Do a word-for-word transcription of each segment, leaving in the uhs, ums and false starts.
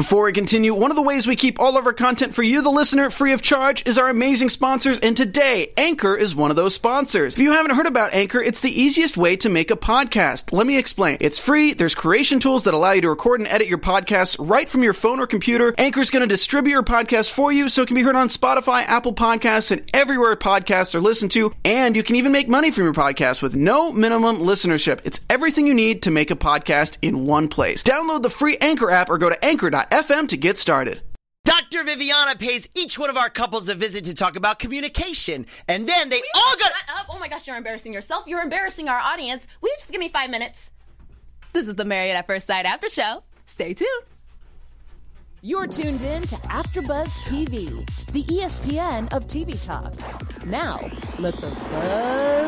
Before we continue, one of the ways we keep all of our content for you, the listener, free of charge is our amazing sponsors, and today, Anchor is one of those sponsors. If you haven't heard about Anchor, it's the easiest way to make a podcast. Let me explain. It's free, there's creation tools that allow you to record and edit your podcasts right from your phone or computer. Anchor's going to distribute your podcast for you so it can be heard on Spotify, Apple Podcasts, and everywhere podcasts are listened to, and you can even make money from your podcast with no minimum listenership. It's everything you need to make a podcast in one place. Download the free Anchor app or go to anchor dot f m to get started. Doctor Viviana pays each one of our couples a visit to talk about communication, and then they Will all you got... shut up? Oh my gosh, you're embarrassing yourself. You're embarrassing our audience. Will you just give me five minutes? This is the Married at First Sight After Show. Stay tuned. You're tuned in to AfterBuzz T V, the E S P N of T V talk. Now, let the buzz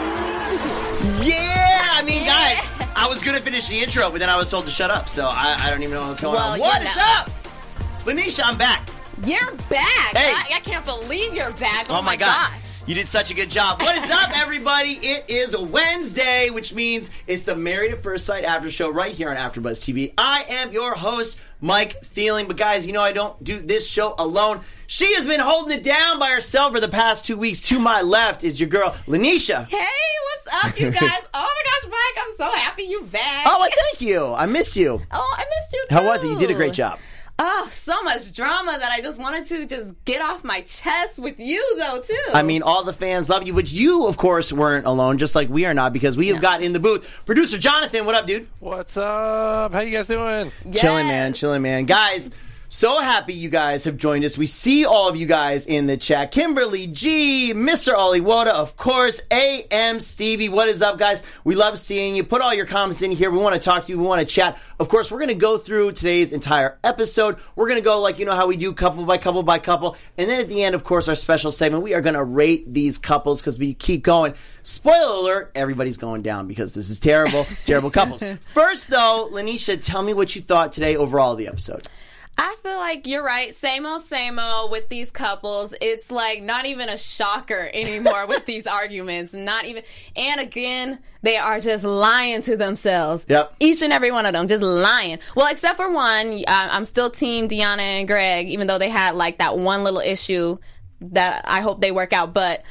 begin. Yeah! I mean, guys, I was going to finish the intro, but then I was told to shut up, so I, I don't even know what's going Well, on. What you is know. up? Lanisha, I'm back. You're back. Hey. I, I can't believe you're back. Oh, Oh, my God. gosh. You did such a good job. What is up, everybody? It is a Wednesday, which means it's the Married at First Sight After Show right here on AfterBuzz T V. I am your host, Mike Thieling. But guys, you know I don't do this show alone. She has been holding it down by herself for the past two weeks. To my left is your girl, Lanisha. Hey, what's up, you guys? Oh my gosh, Mike, I'm so happy you're back. Oh, well, thank you. I missed you. Oh, I missed you too. How was it? You did a great job. Oh, so much drama that I just wanted to just get off my chest with you, though, too. I mean, all the fans love you, but you, of course, weren't alone, just like we are not, because we have No. got in the booth. Producer Jonathan, what up, dude? What's up? How you guys doing? Yes. Chilling, man, chilling, man. Guys, so happy you guys have joined us. We see all of you guys in the chat. Kimberly G, Mister Ollie Woda, of course, A M Stevie. What is up, guys? We love seeing you. Put all your comments in here. We want to talk to you. We want to chat. Of course, we're going to go through today's entire episode. We're going to go like, you know how we do, couple by couple by couple. And then at the end, of course, our special segment, we are going to rate these couples because we keep going. Spoiler alert, everybody's going down because this is terrible, terrible couples. First, though, Lanisha, tell me what you thought today overall of the episode. I feel like you're right. Same old, same old with these couples. It's like not even a shocker anymore with these arguments. Not even. And again, they are just lying to themselves. Yep. Each and every one of them just lying. Well, except for one. Uh, I'm still team Deanna and Greg, even though they had like that one little issue that I hope they work out. But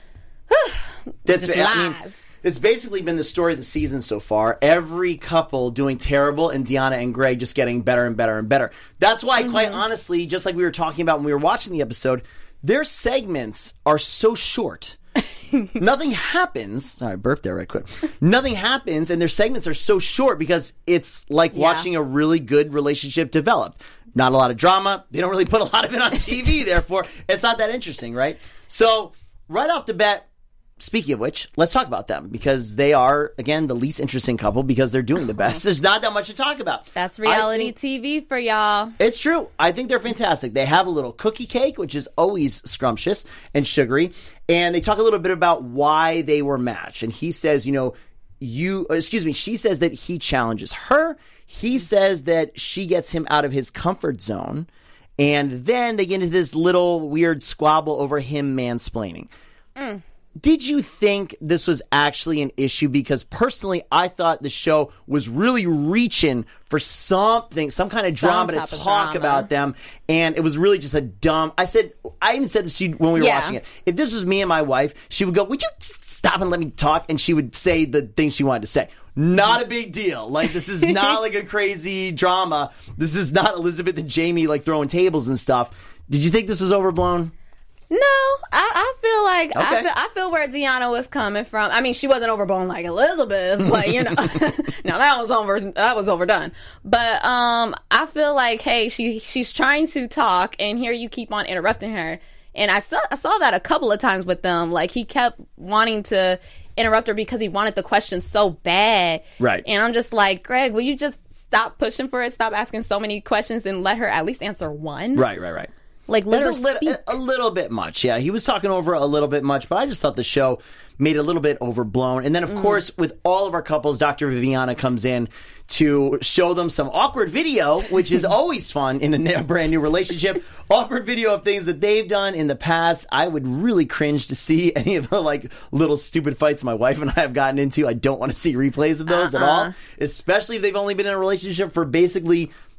That's just I mean, lies. it's basically been the story of the season so far. Every couple doing terrible, and Deanna and Greg just getting better and better and better. That's why, Mm-hmm. quite honestly, just like we were talking about when we were watching the episode, their segments are so short. Nothing happens. Sorry, I burped there right quick. Nothing happens, and their segments are so short because it's like Yeah. watching a really good relationship develop. Not a lot of drama. They don't really put a lot of it on T V, therefore, it's not that interesting, right? So, right off the bat, speaking of which, let's talk about them because they are, again, the least interesting couple because they're doing the best. There's not that much to talk about. That's I reality think- T V for y'all. It's true. I think they're fantastic. They have a little cookie cake, which is always scrumptious and sugary. And they talk a little bit about why they were matched. And he says, you know, you, excuse me, she says that he challenges her. He says that she gets him out of his comfort zone. And then they get into this little weird squabble over him mansplaining. Mm. Did you think this was actually an issue? Because personally, I thought the show was really reaching for something, some kind of Some drama type to of talk drama. about them. And it was really just a dumb, I said, I even said this to you when we were Yeah. watching it. If this was me and my wife, she would go, would you s- stop and let me talk? And she would say the things she wanted to say. Not a big deal. Like, this is not like a crazy drama. This is not Elizabeth and Jamie, like, throwing tables and stuff. Did you think this was overblown? No, I, I feel like Okay. I feel I feel where Deanna was coming from. I mean, she wasn't overblown like Elizabeth, but you know, no, that was over. That was overdone. But um, I feel like, hey, she she's trying to talk, and here you keep on interrupting her. And I saw I saw that a couple of times with them. Like, he kept wanting to interrupt her because he wanted the question so bad. Right. And I'm just like, Greg, will you just stop pushing for it? Stop asking so many questions and let her at least answer one. Right, right, right. Like, let her It's a, lit- speak. a little bit much, yeah. He was talking over a little bit much, but I just thought the show made it a little bit overblown. And then, of Mm. course, with all of our couples, Doctor Viviana comes in to show them some awkward video, which is always fun in a n- brand new relationship. Awkward video of things that they've done in the past. I would really cringe to see any of the like little stupid fights my wife and I have gotten into. I don't want to see replays of those Uh-uh. at all, especially if they've only been in a relationship for basically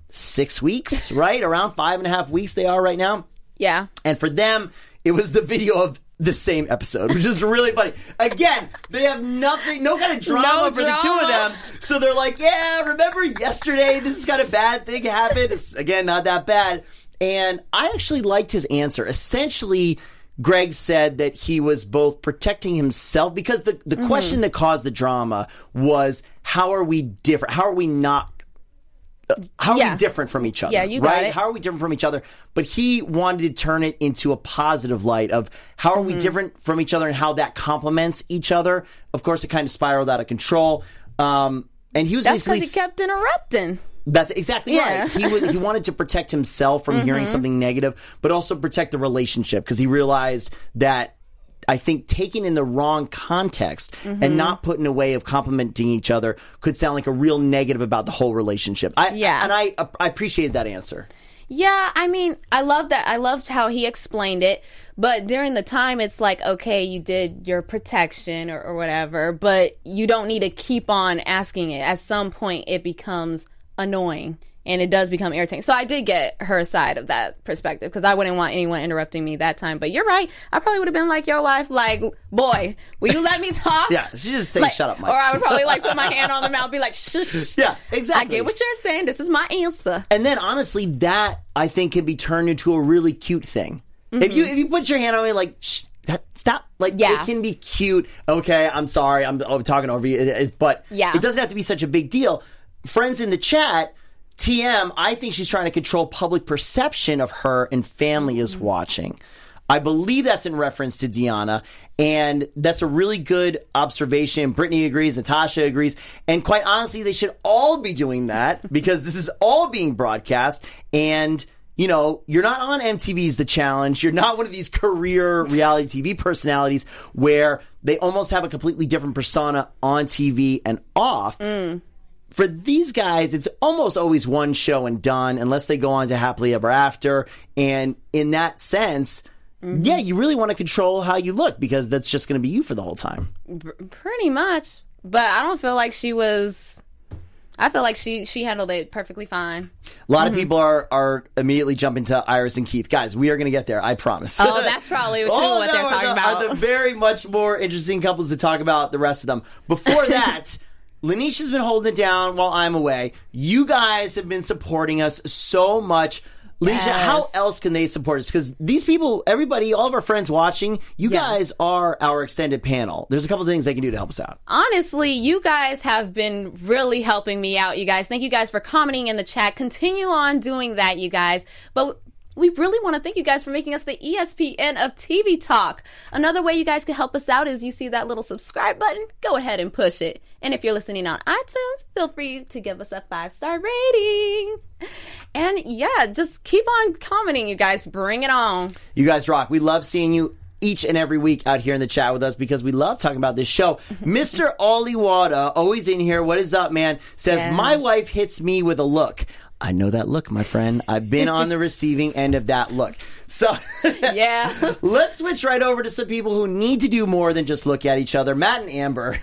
six weeks, right? Around five and a half weeks they are right now. Yeah. And for them, it was the video of the same episode, which is really funny. Again, they have nothing, no kind of drama No for drama. the two of them. So they're like, yeah, remember yesterday, this kind of bad thing happened. It's, again, not that bad. And I actually liked his answer. Essentially, Greg said that he was both protecting himself, because the, the mm-hmm. question that caused the drama was, how are we different? How are we not How are Yeah. we different from each other? Yeah, you got right? it. How are we different from each other? But he wanted to turn it into a positive light of how are Mm-hmm. we different from each other and how that complements each other. Of course, it kind of spiraled out of control. Um, and he was That's basically because he kept interrupting. That's exactly Yeah. right. He was, he wanted to protect himself from hearing Mm-hmm. something negative, but also protect the relationship, because he realized that, I think, taken in the wrong context Mm-hmm. and not put in a way of complimenting each other could sound like a real negative about the whole relationship. I, Yeah. And I, I appreciated that answer. Yeah, I mean, I love that. I loved how he explained it. But during the time, it's like, okay, you did your protection or, or whatever, but you don't need to keep on asking it. At some point, it becomes annoying and it does become irritating. So I did get her side of that perspective, because I wouldn't want anyone interrupting me that time. But you're right. I probably would have been like your wife, like, boy, will you let me talk? Yeah, she just say, Like, shut up, Mike. Or I would probably like put my hand on the mouth, be like, shush. Yeah, I exactly. get what you're saying. This is my answer. And then, honestly, that, I think, can be turned into a really cute thing. If you if you put your hand on me, like, shh, that, stop. Like, Yeah. it can be cute. Okay, I'm sorry, I'm, I'm talking over you. It- it- but Yeah. it doesn't have to be such a big deal. Friends in the chat, T M, I think she's trying to control public perception of her and family is watching. I believe that's in reference to Deanna, and that's a really good observation. Brittany agrees, Natasha agrees, and quite honestly, they should all be doing that, because this is all being broadcast, and you know, you're not on M T V's The Challenge. You're not one of these career reality T V personalities where they almost have a completely different persona on T V and off. For these guys, it's almost always one show and done, unless they go on to Happily Ever After. And in that sense, yeah, you really want to control how you look, because that's just going to be you for the whole time. Pretty much. But I don't feel like she was... I feel like she, she handled it perfectly fine. A lot of people are, are immediately jumping to Iris and Keith. Guys, we are going to get there, I promise. Oh, that's probably too All what of they're them are talking the, about. are the very much more interesting couples to talk about the rest of them. Before that, Lanisha's been holding it down while I'm away. You guys have been supporting us so much. Lanisha, Yes. how else can they support us? Because these people, everybody, all of our friends watching, you Yeah. guys are our extended panel. There's a couple of things they can do to help us out. Honestly, you guys have been really helping me out, you guys. Thank you guys for commenting in the chat. Continue on doing that, you guys. But we really want to thank you guys for making us the E S P N of T V Talk. Another way you guys can help us out is you see that little subscribe button. Go ahead and push it. And if you're listening on iTunes, feel free to give us a five-star rating. And yeah, just keep on commenting, you guys. Bring it on. You guys rock. We love seeing you each and every week out here in the chat with us, because we love talking about this show. Mister Ollie Wada, always in here. What is up, man? Says, Yeah. my wife hits me with a look. I know that look, my friend. I've been on the receiving end of that look. So Yeah. let's switch right over to some people who need to do more than just look at each other. Matt and Amber.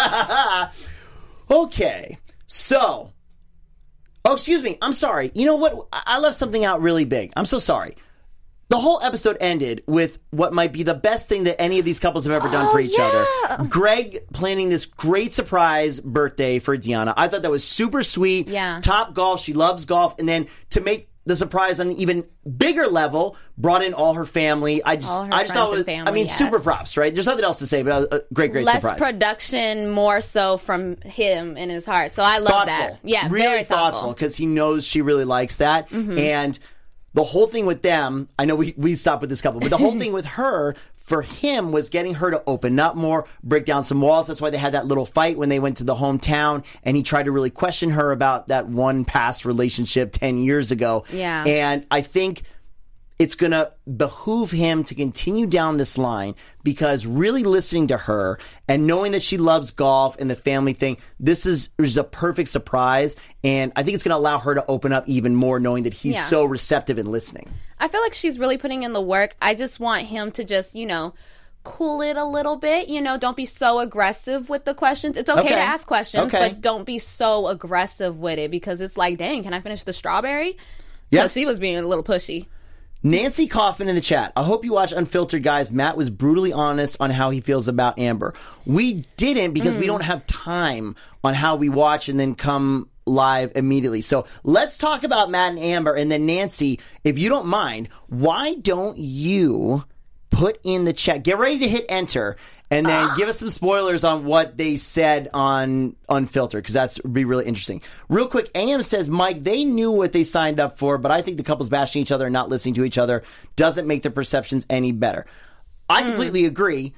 Okay. So, oh, excuse me. I'm sorry. You know what? I I left something out really big. I'm so sorry. The whole episode ended with what might be the best thing that any of these couples have ever done Oh, for each yeah. other. Greg planning this great surprise birthday for Deanna. I thought that was super sweet. Yeah. Top golf. She loves golf. And then to make the surprise on an even bigger level, brought in all her family. I just, All her I just thought it friends was, and family, I mean, yes. super props, right? There's nothing else to say, but a great, great Less surprise. production, more so from him in his heart. So I love thoughtful. that. Yeah, really very thoughtful. because he knows she really likes that. Mm-hmm. And the whole thing with them, I know we, we stopped with this couple, but the whole thing with her, for him, was getting her to open up more, break down some walls. That's why they had that little fight when they went to the hometown, and he tried to really question her about that one past relationship ten years ago. Yeah. And I think it's going to behoove him to continue down this line, because really listening to her and knowing that she loves golf and the family thing, this is, is a perfect surprise. And I think it's going to allow her to open up even more, knowing that he's Yeah. so receptive and listening. I feel like she's really putting in the work. I just want him to just, you know, cool it a little bit. You know, don't be so aggressive with the questions. It's okay, Okay. to ask questions, Okay. but don't be so aggressive with it because it's like, dang, can I finish the strawberry? Yeah. Because she was being a little pushy. Nancy Coffin in the chat. I hope you watch Unfiltered, guys. Matt was brutally honest on how he feels about Amber. We didn't because we don't have time on how we watch and then come live immediately. So let's talk about Matt and Amber. And then Nancy, if you don't mind, why don't you put in the chat, get ready to hit enter, and then give us some spoilers on what they said on Unfiltered, because that's be really interesting. Real quick, A M says, Mike, they knew what they signed up for, but I think the couples bashing each other and not listening to each other doesn't make their perceptions any better. I completely agree.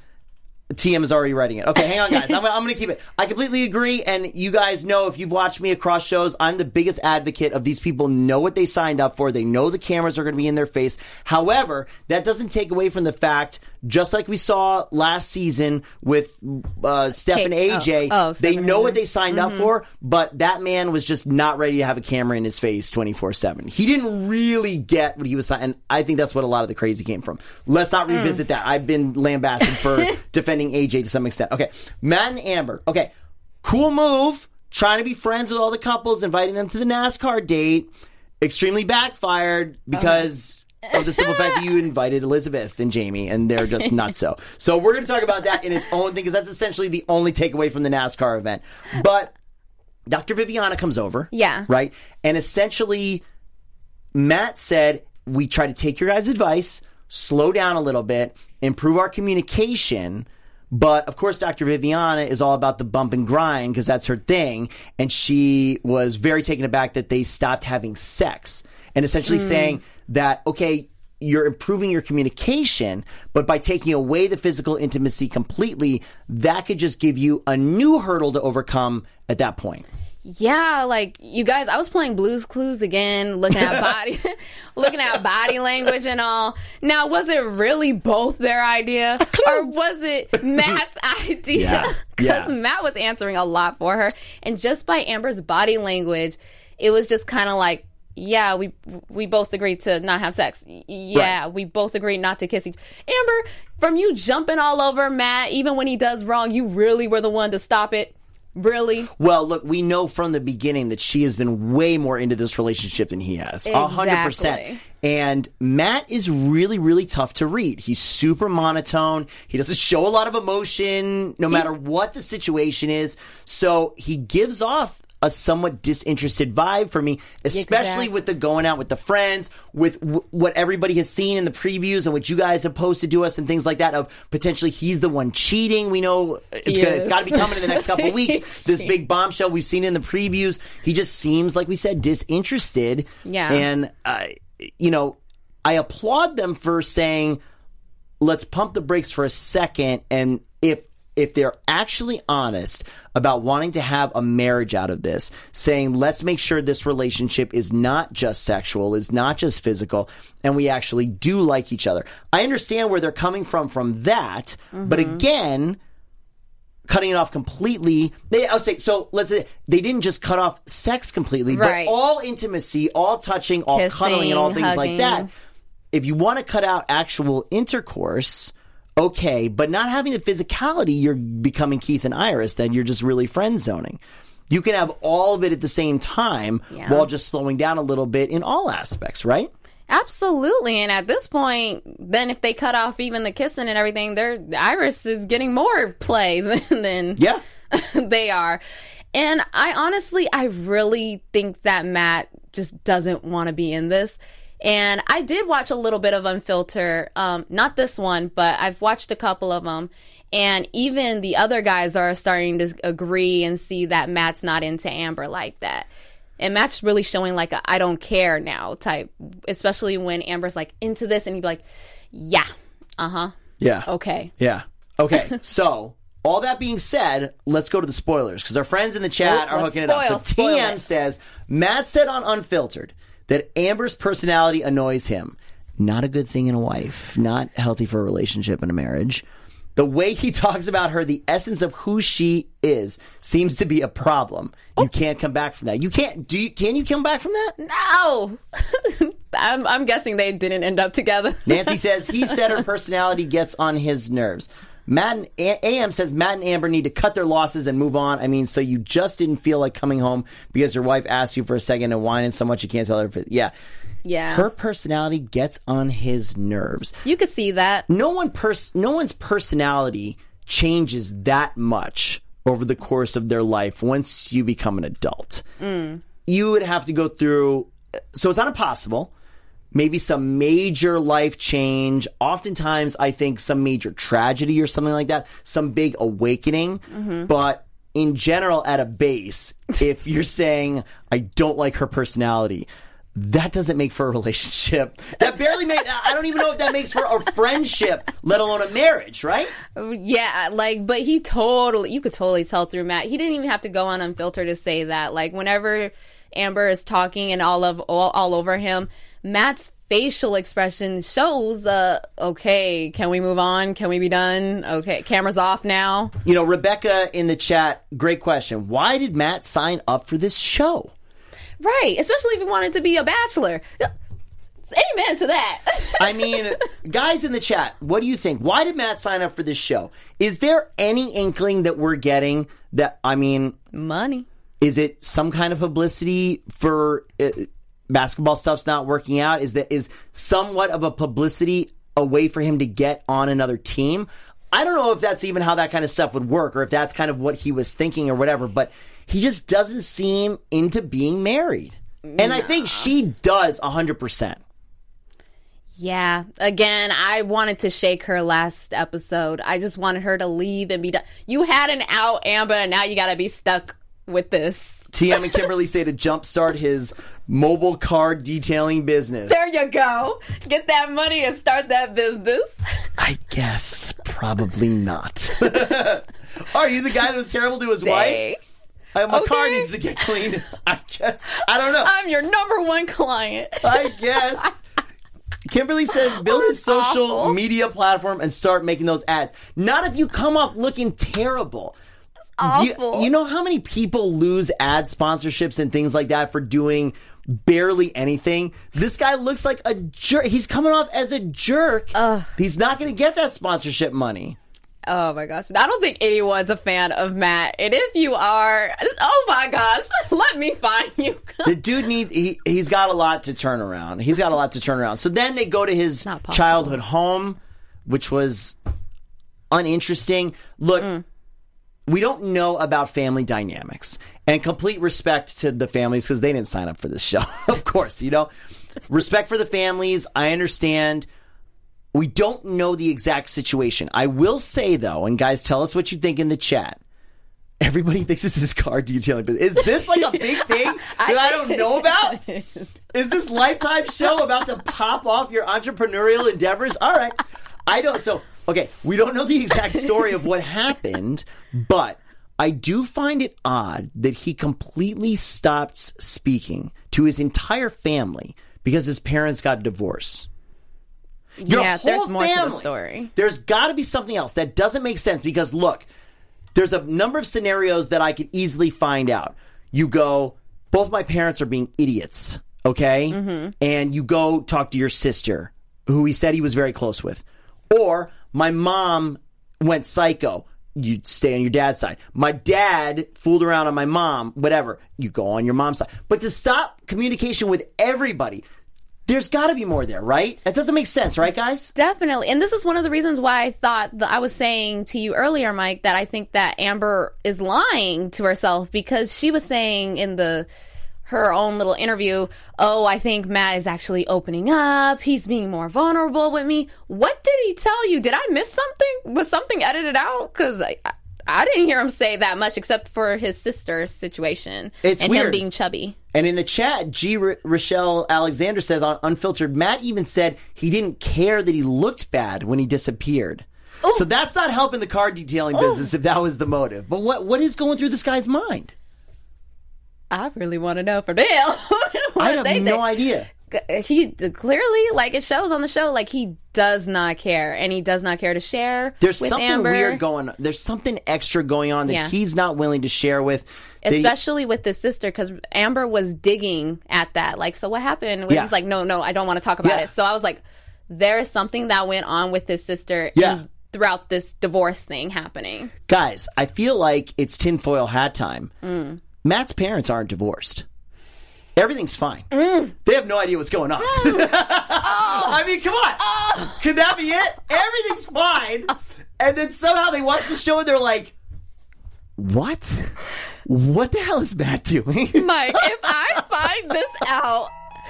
T M is already writing it. Okay, hang on, guys. I'm, gonna- I'm going to keep it. I completely agree, and you guys know, if you've watched me across shows, I'm the biggest advocate of these people know what they signed up for. They know the cameras are going to be in their face. However, that doesn't take away from the fact, just like we saw last season with uh, Steph and A J, Oh, oh, they Steph and know A J. what they signed up for, but that man was just not ready to have a camera in his face twenty-four seven. He didn't really get what he was signing, and I think that's what a lot of the crazy came from. Let's not revisit that. I've been lambasted for defending A J to some extent. Okay, Matt and Amber. Okay, cool move. Trying to be friends with all the couples, inviting them to the NASCAR date. Extremely backfired because of the simple fact that you invited Elizabeth and Jamie, and they're just not so. So we're going to talk about that in its own thing, because that's essentially the only takeaway from the NASCAR event. But Doctor Viviana comes over. Yeah. Right? And essentially, Matt said, we try to take your guys' advice, slow down a little bit, improve our communication. But, of course, Doctor Viviana is all about the bump and grind because that's her thing. And she was very taken aback that they stopped having sex. And essentially saying that, okay, you're improving your communication, but by taking away the physical intimacy completely, that could just give you a new hurdle to overcome at that point. Yeah, like, you guys, I was playing Blue's Clues again, looking at body, looking at body language and all. Now, was it really both their idea, or was it Matt's idea? Yeah, Because yeah. Matt was answering a lot for her, and just by Amber's body language, it was just kind of like, yeah, we we both agreed to not have sex. Y- Yeah, Right. we both agreed not to kiss each. Amber, from you jumping all over Matt, even when he does wrong, you really were the one to stop it. Really? Well, look, we know from the beginning that she has been way more into this relationship than he has. A hundred percent. Exactly. And Matt is really, really tough to read. He's super monotone. He doesn't show a lot of emotion, no matter what the situation is. So he gives off a somewhat disinterested vibe for me, especially Exactly. with the going out with the friends, with w- what everybody has seen in the previews and what you guys have posted to us and things like that, of potentially he's the one cheating. We know it's gonna, it's Yes. got to be coming in the next couple of weeks. He's This cheating. big bombshell we've seen in the previews. He just seems, like we said, disinterested. Yeah. And, uh, you know, I applaud them for saying, let's pump the brakes for a second. And if if they're actually honest about wanting to have a marriage out of this, saying, let's make sure this relationship is not just sexual, is not just physical, and we actually do like each other. I understand where they're coming from from that, but again, cutting it off completely. They, I'll say, so let's say they didn't just cut off sex completely, Right. but all intimacy, all touching, all Kissing, cuddling, and all things like hugging. that. If you want to cut out actual intercourse, okay, but not having the physicality, you're becoming Keith and Iris, then you're just really friend zoning. You can have all of it at the same time Yeah. while just slowing down a little bit in all aspects, right? Absolutely. And at this point, then if they cut off even the kissing and everything, their Iris is getting more play than, than Yeah. they are. And I honestly, I really think that Matt just doesn't want to be in this. And I did watch a little bit of Unfiltered, um, not this one, but I've watched a couple of them. And even the other guys are starting to agree and see that Matt's not into Amber like that. And Matt's really showing like a I don't care now type, especially when Amber's like into this and he'd be like, yeah, uh-huh, Yeah. okay. Yeah. Okay. So, all that being said, let's go to the spoilers, because our friends in the chat Oh, are let's hooking it up. spoil- So spoil T M it. says, Matt said on Unfiltered that Amber's personality annoys him. Not a good thing in a wife. Not healthy for a relationship and a marriage. The way he talks about her, the essence of who she is, seems to be a problem. Oh. You can't come back from that. You can't. Do you? Can you come back from that? No, I'm, I'm guessing they didn't end up together. Nancy says he said her personality gets on his nerves. Matt and A M says Matt and Amber need to cut their losses and move on. I mean, so you just didn't feel like coming home because your wife asked you for a second and whining so much you can't tell her. Yeah. Yeah. Her personality gets on his nerves. You could see that. No one pers- no one's personality changes that much over the course of their life once you become an adult. Mm. You would have to go through, so it's not impossible, maybe some major life change. Oftentimes, I think some major tragedy or something like that, some big awakening. Mm-hmm. But in general, at a base, if you're saying, I don't like her personality, that doesn't make for a relationship. That barely makes, I don't even know if that makes for a friendship, let alone a marriage, right? Yeah, like, but he totally, you could totally tell through Matt. He didn't even have to go on Unfiltered to say that. Like, whenever Amber is talking and all of all, all over him, Matt's facial expression shows, uh, okay, can we move on? Can we be done? Okay, camera's off now. You know, Rebecca in the chat, great question. Why did Matt sign up for this show? Right, especially if he wanted to be a bachelor. Amen to that. I mean, guys in the chat, what do you think? Why did Matt sign up for this show? Is there any inkling that we're getting that, I mean... Money. Is it some kind of publicity for uh, basketball stuff's not working out? Is that is somewhat of a publicity a way for him to get on another team? I don't know if that's even how that kind of stuff would work or if that's kind of what he was thinking or whatever, but... He just doesn't seem into being married. And nah. I think she does one hundred percent. Yeah. Again, I wanted to shake her last episode. I just wanted her to leave and be done. You had an out, Amber, and now you got to be stuck with this. T M and Kimberly say to jumpstart his mobile car detailing business. There you go. Get that money and start that business. I guess probably not. Are you the guy that was terrible to his Dang. wife? I, my okay. car needs to get cleaned. I guess. I don't know. I'm your number one client. I guess. Kimberly says build his social awful. media platform and start making those ads. Not if you come off looking terrible. Awful. Do you, you know how many people lose ad sponsorships and things like that for doing barely anything? This guy looks like a jerk. He's coming off as a jerk. Ugh. He's not going to get that sponsorship money. Oh my gosh. I don't think anyone's a fan of Matt. And if you are, oh my gosh, let me find you. The dude needs, he, he's got a lot to turn around. He's got a lot to turn around. So then they go to his childhood home, which was uninteresting. Look, mm. we don't know about family dynamics. And complete respect to the families because they didn't sign up for this show. Of course, you know. Respect for the families. I understand. We don't know the exact situation. I will say, though, and guys, tell us what you think in the chat. Everybody thinks this is car detailing. But is this like a big thing that I, I don't know about? Is this Lifetime show about to pop off your entrepreneurial endeavors? All right. I don't. So, okay, we don't know the exact story of what happened, but I do find it odd that he completely stopped speaking to his entire family because his parents got divorced. Your yeah, whole there's more family, to the story. There's got to be something else that doesn't make sense because, look, there's a number of scenarios that I could easily find out. You go, both my parents are being idiots, okay? Mm-hmm. And you go talk to your sister, who he said he was very close with. Or my mom went psycho. You stay on your dad's side. My dad fooled around on my mom, whatever. You go on your mom's side. But to stop communication with everybody... There's got to be more there, right? That doesn't make sense, right, guys? Definitely. And this is one of the reasons why I thought that I was saying to you earlier, Mike, that I think that Amber is lying to herself because she was saying in the her own little interview, oh, I think Matt is actually opening up. He's being more vulnerable with me. What did he tell you? Did I miss something? Was something edited out? Because I, I didn't hear him say that much except for his sister's situation it's and weird. him being chubby. And in the chat, G. R- Rochelle Alexander says on Unfiltered, Matt even said he didn't care that he looked bad when he disappeared. Ooh. So that's not helping the car detailing Ooh. business if that was the motive. But what what is going through this guy's mind? I really want to know for them. I have no idea. He clearly, like it shows on the show, like he does not care, and he does not care to share. There's with something Amber. weird going on. There's something extra going on that yeah. he's not willing to share with. Especially they, with his sister, because Amber was digging at that. Like, so what happened? He yeah. was like, no, no, I don't want to talk about yeah. it. So I was like, there is something that went on with his sister yeah. in, throughout this divorce thing happening. Guys, I feel like it's tinfoil hat time. Mm. Matt's parents aren't divorced. Everything's fine. Mm. They have no idea what's going on. Mm. oh. I mean, come on. Oh. Could that be it? Everything's fine. And then somehow they watch the show and they're like, what? What the hell is Matt doing? Mike, if I find this out...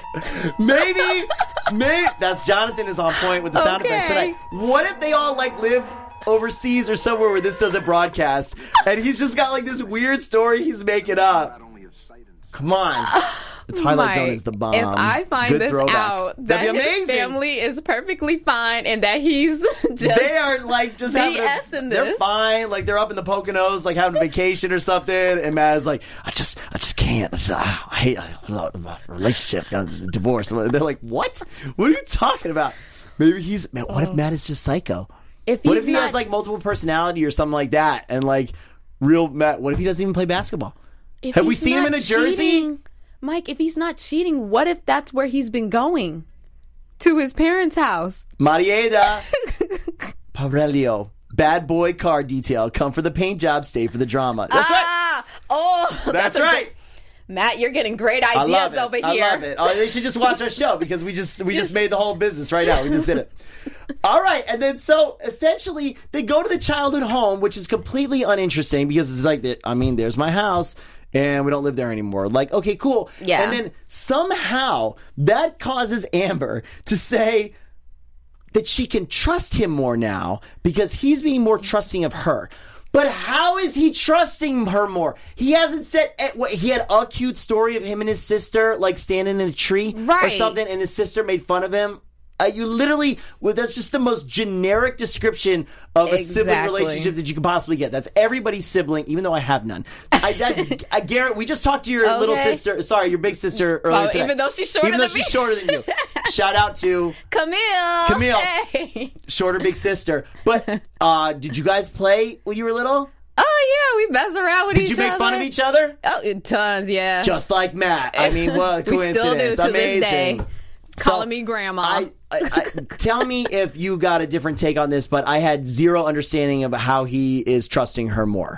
maybe, maybe... That's Jonathan is on point with the sound okay. effects tonight. What if they all, like, live overseas or somewhere where this doesn't broadcast, and he's just got, like, this weird story he's making up? Come on. The Twilight Mike, Zone is the bomb. If I find Good this throwback. out, that That'd be his amazing. family is perfectly fine and that he's just they are like just having BS a, in they're this. fine, like they're up in the Poconos, like having a vacation or something. And Matt is like, I just, I just can't. I, just, ah, I hate uh, relationship, uh, divorce. They're like, what? What are you talking about? Maybe he's. Man, what if Matt is just psycho? If what he's if he not, has like multiple personality or something like that? And like real Matt. What if he doesn't even play basketball? if Have we he's seen him in not a jersey? cheating, Mike, if he's not cheating, what if that's where he's been going? To his parents' house. Marieda Parelio. Bad boy car detail. Come for the paint job, stay for the drama. That's ah, right. Oh, That's, that's a right. Great, Matt, you're getting great I ideas love it. over here. I love it. Oh, they should just watch our show because we just we just made the whole business right now. We just did it. All right, and then so essentially they go to the childhood home, which is completely uninteresting because it's like, I mean, there's my house. And we don't live there anymore. Like, okay, cool. Yeah. And then somehow that causes Amber to say that she can trust him more now because he's being more trusting of her. But how is he trusting her more? He hasn't said what he had a cute story of him and his sister like standing in a tree right. or something, and his sister made fun of him. Uh, you literally, well, that's just the most generic description of a exactly. sibling relationship that you could possibly get. That's everybody's sibling, even though I have none. I, that, I Garrett, we just talked to your okay. little sister, sorry, your big sister earlier well, today. Even though she's shorter even though than she's me. shorter than you. Shout out to Camille. Camille, hey. shorter big sister. But uh, did you guys play when you were little? Oh, yeah, we mess around with Did each you other. make fun of each other? Oh, tons, yeah. Just like Matt. I mean, what a We still coincidence. do to Amazing. this day. So, Calling me grandma. I, I, I, tell me if you got a different take on this, but I had zero understanding of how he is trusting her more.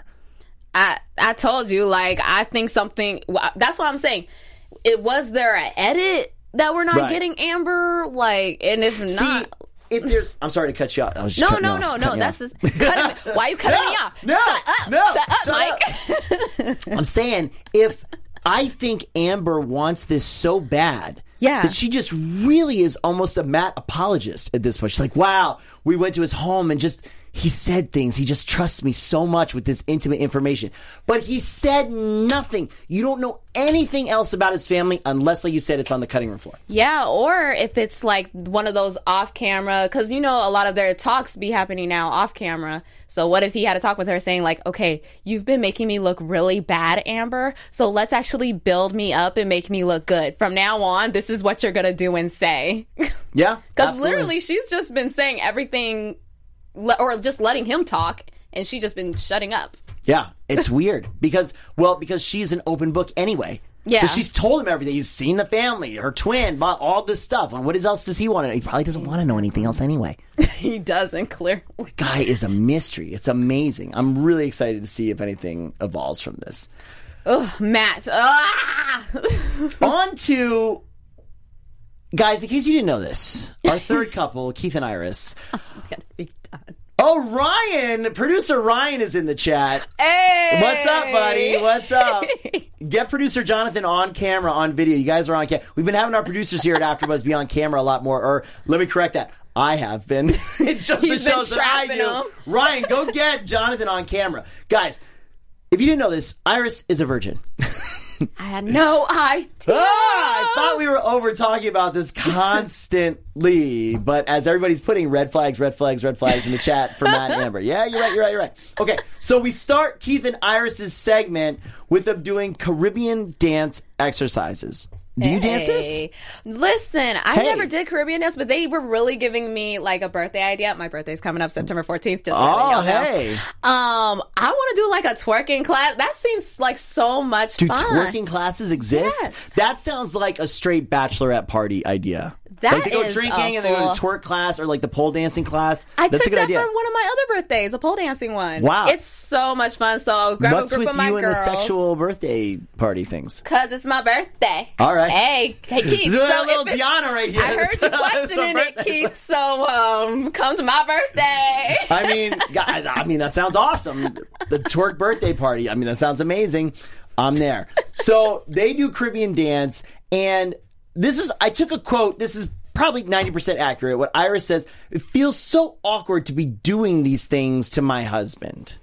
I I told you, like, I think something. Well, that's what I'm saying. It was there an edit that we're not Right. getting, Amber? Like, and if See, not. if there's, I'm sorry to cut you off. I was just No, cutting no, you off, no, no. cutting you That's off. just, cutting me. Why are you cutting No, me off? no, shut up. no, shut up, shut Mike. I'm saying if I think Amber wants this so bad. Yeah. That she just really is almost a Matt apologist at this point. She's like, wow, we went to his home and just, he said things. He just trusts me so much with this intimate information. But he said nothing. You don't know anything else about his family unless, like you said, it's on the cutting room floor. Yeah, or if it's like one of those off camera, because you know a lot of their talks be happening now off camera. So what if he had a talk with her saying like, okay, you've been making me look really bad, Amber, so let's actually build me up and make me look good. From now on, this is what you're going to do and say. Yeah. Because absolutely. literally she's just been saying everything le- or just letting him talk, and she's just been shutting up. Yeah, it's weird because, well, because she's an open book anyway. Yeah. Because she's told him everything. He's seen the family, her twin, bought all this stuff. What else does he want to know? He probably doesn't want to know anything else anyway. He doesn't, clearly. Guy is a mystery. It's amazing. I'm really excited to see if anything evolves from this. Ugh, Matt. Ah! On to, guys, in case you didn't know this, our third couple, Keith and Iris. It's gotta be done. Oh, Ryan, producer Ryan is in the chat. Hey! What's up, buddy? What's up? Get producer Jonathan on camera, on video. You guys are on camera. We've been having our producers here at AfterBuzz be on camera a lot more. Or let me correct that. I have been. Just He's the been shows that I trapping do. them. Ryan, go get Jonathan on camera. Guys, if you didn't know this, Iris is a virgin. I had no idea. T. Ah, I thought we were over talking about this constantly, but as everybody's putting red flags, red flags, red flags in the chat for Matt and Amber. Yeah, you're right, you're right, you're right. Okay, so we start Keith and Iris's segment with them doing Caribbean dance exercises. Do you dance this? Hey. Listen, I Hey. never did Caribbean dance, but they were really giving me like a birthday idea. My birthday's coming up September fourteenth. Just so Oh, y'all know. hey. Um, I want to do like a twerking class. That seems like so much Do fun. twerking classes exist? Yes. That sounds like a straight bachelorette party idea. That like they go is drinking a and they go to full- twerk class or like the pole dancing class. I That's took a good that idea. for one of my other birthdays, a pole dancing one. Wow. It's so much fun. So grab What's a group with of my you and girls. the sexual birthday party things? Cause it's my birthday. All right. Hey, hey, Keith. Doing so a little if it- Deanna right here. I heard you It's her questioning it, birthday. Keith. So um, come to my birthday. I mean, God, I mean that sounds awesome. The twerk birthday party. I mean, that sounds amazing. I'm there. So they do Caribbean dance, and this is. I took a quote. This is probably ninety percent accurate. What Iris says: "It feels so awkward to be doing these things to my husband."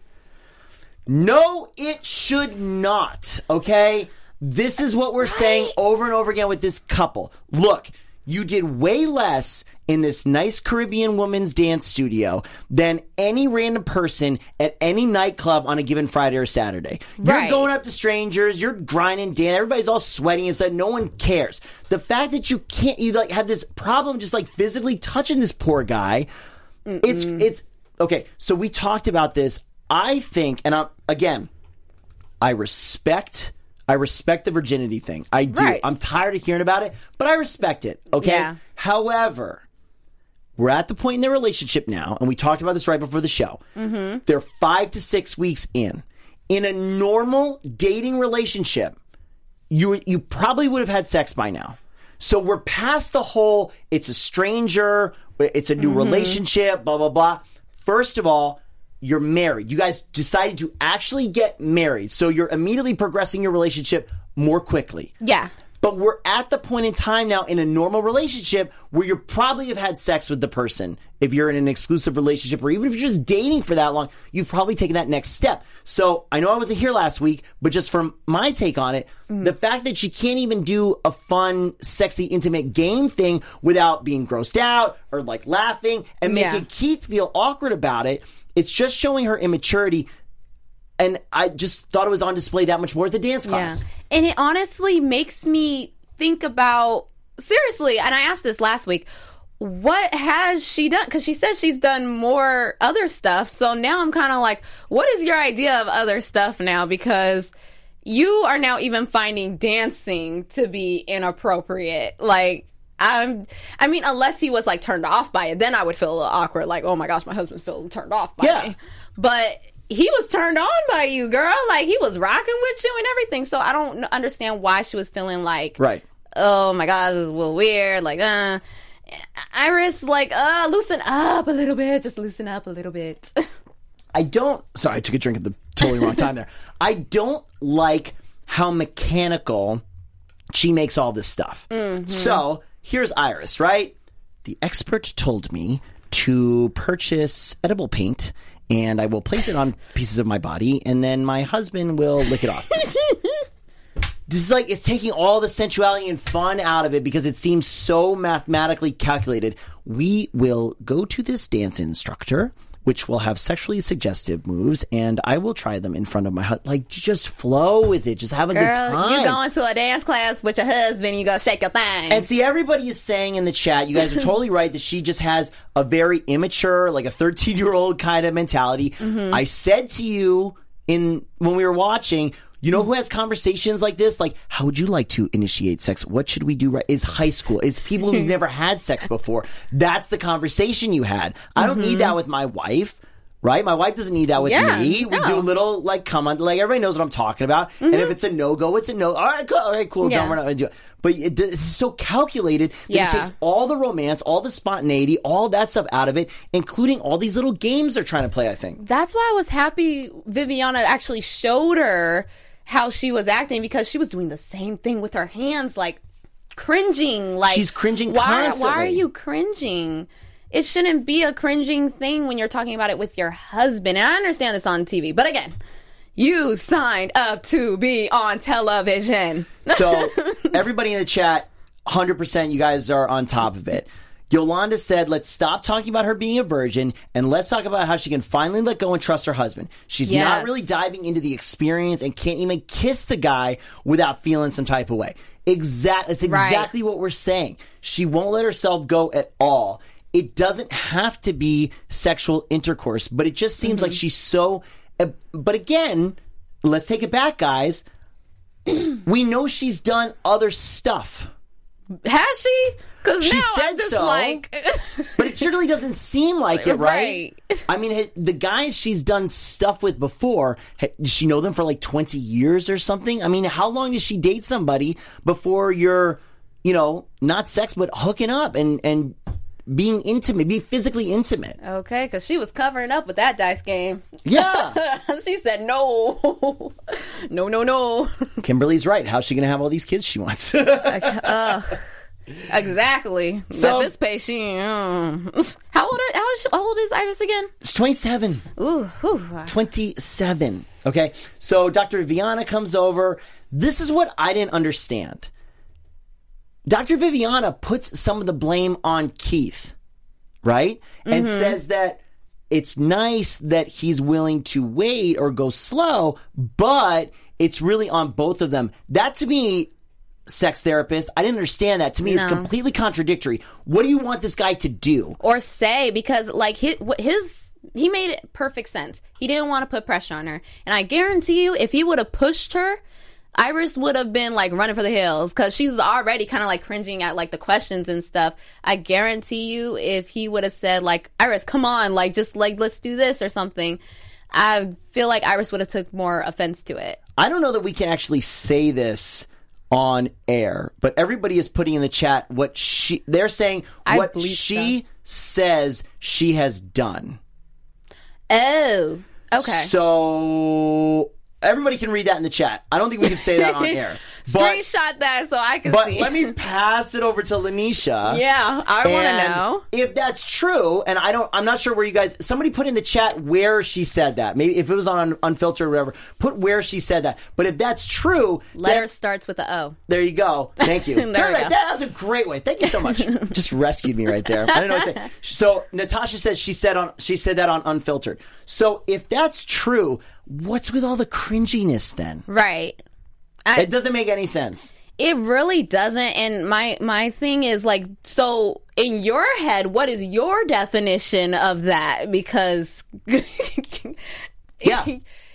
No, it should not. Okay, this is what we're saying over and over again with this couple. Look, you did way less in this nice Caribbean woman's dance studio than any random person at any nightclub on a given Friday or Saturday. You're Right. going up to strangers, you're grinding, dancing, everybody's all sweaty and stuff. No one cares. The fact that you can't, you like have this problem just like physically touching this poor guy. Mm-mm. It's it's okay. So we talked about this. I think, and I'm again, I respect. I respect the virginity thing. I do. Right. I'm tired of hearing about it, but I respect it. Okay. Yeah. However, we're at the point in their relationship now, and we talked about this right before the show. Mm-hmm. They're five to six weeks in. In a normal dating relationship, you you probably would have had sex by now. So we're past the whole, it's a stranger, it's a new Mm-hmm. relationship, blah, blah, blah. First of all, you're married. You guys decided to actually get married. So you're immediately progressing your relationship more quickly. Yeah. But we're at the point in time now in a normal relationship where you probably have had sex with the person. If you're in an exclusive relationship or even if you're just dating for that long, you've probably taken that next step. So I know I wasn't here last week, but just from my take on it, mm. the fact that she can't even do a fun, sexy, intimate game thing without being grossed out or like laughing and making Yeah. Keith feel awkward about it, it's just showing her immaturity. And I just thought it was on display that much more at the dance class. Yeah. And it honestly makes me think about, seriously, and I asked this last week, what has she done? Because she said she's done more other stuff. So now I'm kind of like, what is your idea of other stuff now? Because you are now even finding dancing to be inappropriate. Like, I'm, I mean, unless he was like turned off by it, then I would feel a little awkward. Like, oh my gosh, my husband's feeling turned off by Yeah. me. But he was turned on by you, girl. Like, he was rocking with you and everything. So I don't understand why she was feeling like, Right. oh my gosh, this is a little weird. Like, uh, Iris, like, uh, loosen up a little bit. Just loosen up a little bit. I don't. Sorry, I took a drink at the totally wrong time there. I don't like how mechanical she makes all this stuff. Mm-hmm. So here's Iris, right? The expert told me to purchase edible paint, and I will place it on pieces of my body, and then my husband will lick it off. This is like, it's taking all the sensuality and fun out of it because it seems so mathematically calculated. We will go to this dance instructor, which will have sexually suggestive moves, and I will try them in front of my husband. Like, just flow with it. Just have a Girl, good time. you going to a dance class with your husband, you go shake your thing. And see, everybody is saying in the chat, you guys are totally right, that she just has a very immature, like a thirteen-year-old kind of mentality. Mm-hmm. I said to you in when we were watching, you know who has conversations like this? Like, how would you like to initiate sex? What should we do right? Is high school. Is people who've never had sex before. That's the conversation you had. I don't mm-hmm. need that with my wife. Right? My wife doesn't need that with yeah, me. We no. do a little, like, come on. Like, everybody knows what I'm talking about. Mm-hmm. And if it's a no-go, it's a no. All right, cool. All right, cool. Yeah. Don't, we're not going to do it. But it, it's so calculated that yeah. it takes all the romance, all the spontaneity, all that stuff out of it, including all these little games they're trying to play, I think. That's why I was happy Viviana actually showed her how she was acting, because she was doing the same thing with her hands, like cringing. Like, she's cringing why, constantly. Why are you cringing? It shouldn't be a cringing thing when you're talking about it with your husband. And I understand this on T V. But again, You signed up to be on television. So everybody in the chat, one hundred percent you guys are on top of it. Yolanda said, let's stop talking about her being a virgin and let's talk about how she can finally let go and trust her husband. She's Yes. not really diving into the experience and can't even kiss the guy without feeling some type of way. Exact. That's exactly what we're saying. She won't let herself go at all. It doesn't have to be sexual intercourse, but it just seems Mm-hmm. like she's so... Uh, but again, let's take it back, guys. We know she's done other stuff. Has she? Because She now said I'm just so. like... But it certainly doesn't seem like it, right? Right. I mean, the guys she's done stuff with before, does she know them for like twenty years or something? I mean, how long does she date somebody before you're, you know, not sex, but hooking up and, and being intimate, being physically intimate? Okay, because she was covering up with that dice game. Yeah. She said no. No, no, no. Kimberly's right. How's she going to have all these kids she wants? Exactly. So- At this pace, she... mm. How old are, how, is, how old is Iris again? She's twenty-seven. Ooh, ooh. twenty-seven. Okay. So Doctor Viviana comes over. This is what I didn't understand. Doctor Viviana puts some of the blame on Keith, right? And says that it's nice that he's willing to wait or go slow, but it's really on both of them. That to me, sex therapist, I didn't understand that. To me, it's No. completely contradictory. What do you want this guy to do? Or say, because like his, his he made it perfect sense. He didn't want to put pressure on her. And I guarantee you, if he would have pushed her, Iris would have been like running for the hills because she was already kind of like cringing at like the questions and stuff. I guarantee you, if he would have said like, Iris, come on, like just like let's do this or something, I feel like Iris would have took more offense to it. I don't know that we can actually say this on air, but everybody is putting in the chat what she, they're saying I what believe she so. says she has done. Oh, okay. So everybody can read that in the chat. I don't think we can say that on air. But, Screenshot that so I can but see. let me pass it over to Lanisha. Yeah, I want to And know. if that's true, and I don't, I'm not sure where you guys. Somebody put in the chat where she said that. Maybe if it was on Unfiltered or whatever, put where she said that. But if that's true, Letter then- starts with a O. there you go. Thank you. There we Good. go. That was a great way. Thank you so much. Just rescued me right there. I don't know what to say. So Natasha says she said on she said that on Unfiltered. So if that's true, what's with all the cringiness then? Right. I, It doesn't make any sense. It really doesn't. And my my thing is like, so in your head, what is your definition of that? Because Yeah.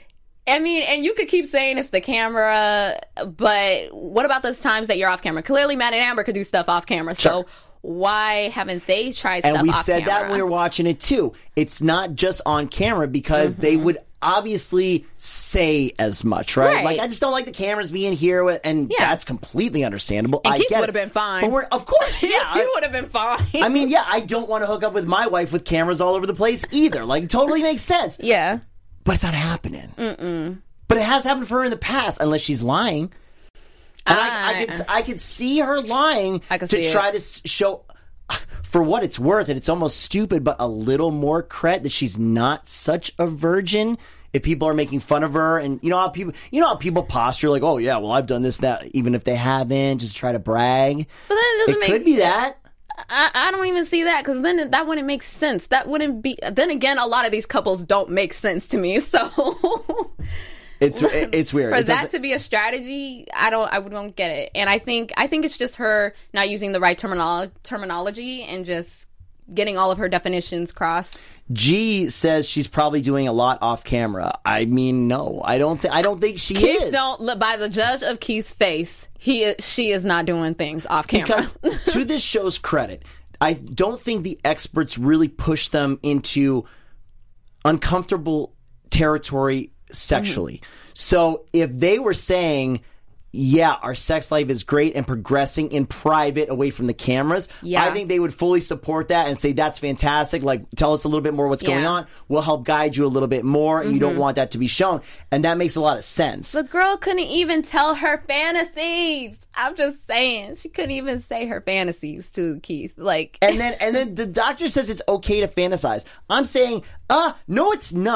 I mean, and you could keep saying it's the camera, but what about those times that you're off camera? Clearly, Matt and Amber could do stuff off camera. So Sure. why haven't they tried And stuff we off said camera? that when we were watching it too. It's not just on camera because Mm-hmm. they would obviously say as much, right? Right. Like, I just don't like the cameras being here, with, and Yeah. that's completely understandable. And I Keith get would it. have been fine. But we're, of course, yeah. he I- would have been fine. I mean, yeah, I don't want to hook up with my wife with cameras all over the place either. Like, it totally makes sense. yeah. But it's not happening. Mm-mm. But it has happened for her in the past, unless she's lying. And I, I, I- could, I could see her lying I could to see try it. to s- show, for what it's worth, and it's almost stupid, but a little more cred that she's not such a virgin. If people are making fun of her, and you know how people, you know how people posture like, oh yeah, well I've done this, that, even if they haven't, just try to brag. But then it doesn't It make could be that. I, I don't even see that because then that wouldn't make sense. That wouldn't be. Then again, a lot of these couples don't make sense to me. So It's it- it's weird. for It that doesn't- to be a strategy, I don't. I don't get it. And I think I think it's just her not using the right terminolo- terminology and just getting all of her definitions crossed. G says she's probably doing a lot off camera. I mean, no, I don't think I don't think she Keith is. don't look by the judge of Keith's face. He is- she is not doing things off camera. Because to this show's credit, I don't think the experts really push them into uncomfortable territory sexually. So if they were saying, yeah, our sex life is great and progressing in private away from the cameras, Yeah. I think they would fully support that and say, that's fantastic. Like, tell us a little bit more what's going Yeah. on. We'll help guide you a little bit more. And you don't want that to be shown. And that makes a lot of sense. The girl couldn't even tell her fantasies. I'm just saying, she couldn't even say her fantasies to Keith. Like, And then and then the doctor says it's okay to fantasize. I'm saying, uh, no, it's not.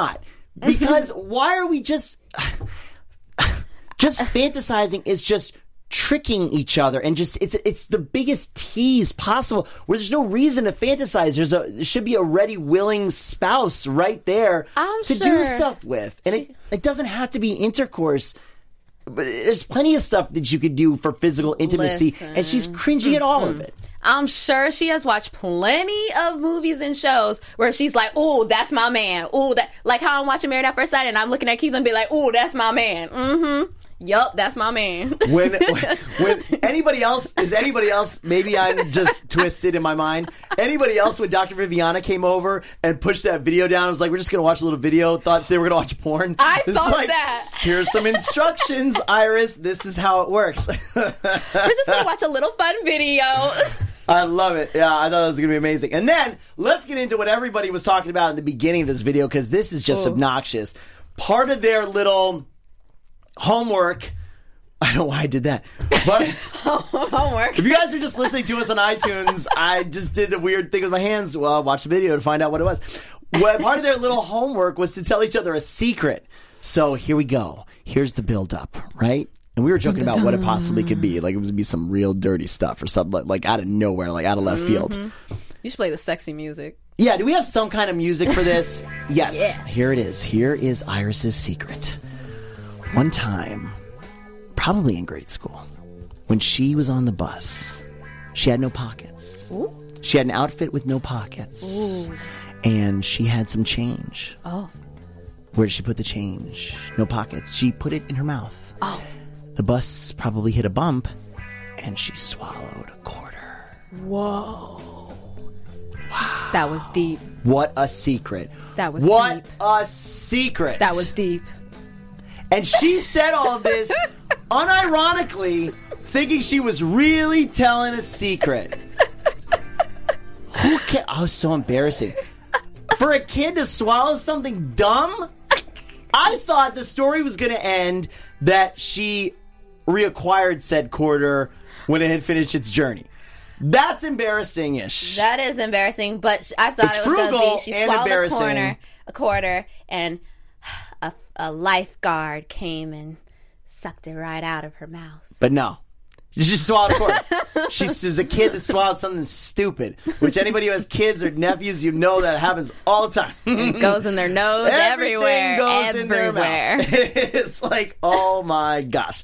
Because why are we just... Just fantasizing is just tricking each other, and just it's it's the biggest tease possible, where there's no reason to fantasize. There's a there should be a ready, willing spouse right there I'm to sure. do stuff with. And it, it doesn't have to be intercourse. But there's plenty of stuff that you could do for physical intimacy, Listen. and she's cringing at all of it. I'm sure she has watched plenty of movies and shows where she's like, "Ooh, that's my man." Ooh, that like how I'm watching Married at First Sight, and I'm looking at Keith and be like, "Ooh, that's my man." Mm-hmm. Yup, that's my man. When, when when anybody else is anybody else, maybe I'm just twisted in my mind. Anybody else, when Doctor Viviana came over and pushed that video down, was like, "We're just gonna watch a little video." Thought they were gonna watch porn. I It's thought like, that. Here's some instructions, Iris. This is how it works. We're just gonna watch a little fun video. I love it. Yeah, I thought it was going to be amazing. And then let's get into what everybody was talking about in the beginning of this video, because this is just Ooh. obnoxious. Part of their little homework. I don't know why I did that. But Homework. if you guys are just listening to us on iTunes, I just did a weird thing with my hands. Well, watch the video to find out what it was. Well, part of their little homework was to tell each other a secret. So here we go. Here's the build-up, right? And we were joking about what it possibly could be. Like, it would be some real dirty stuff or something like, like out of nowhere, like out of left field. You should play the sexy music. Yeah, do we have some kind of music for this? Yes. Yeah. Here it is. Here is Iris's secret. One time, probably in grade school, when she was on the bus, she had no pockets. Ooh. She had an outfit with no pockets. Ooh. And she had some change. Oh. Where did she put the change? No pockets. She put it in her mouth. Oh. The bus probably hit a bump, and she swallowed a quarter. Whoa. Wow. That was deep. What a secret. That was what deep. a secret. That was deep. And she said all of this unironically, thinking she was really telling a secret. Who can? Oh, so embarrassing. For a kid to swallow something dumb? I thought the story was going to end that she reacquired said quarter when it had finished its journey. That's embarrassing-ish. That is embarrassing, but I thought It's it was going to frugal be she and swallowed a embarrassing. corner, a quarter, and a, a lifeguard came and sucked it right out of her mouth. But no. She just swallowed a quarter. She was a kid that swallowed something stupid, which anybody who has kids or nephews, you know that happens all the time. It goes in their nose, Everything everywhere, goes everywhere. in their mouth. It's like, oh my gosh.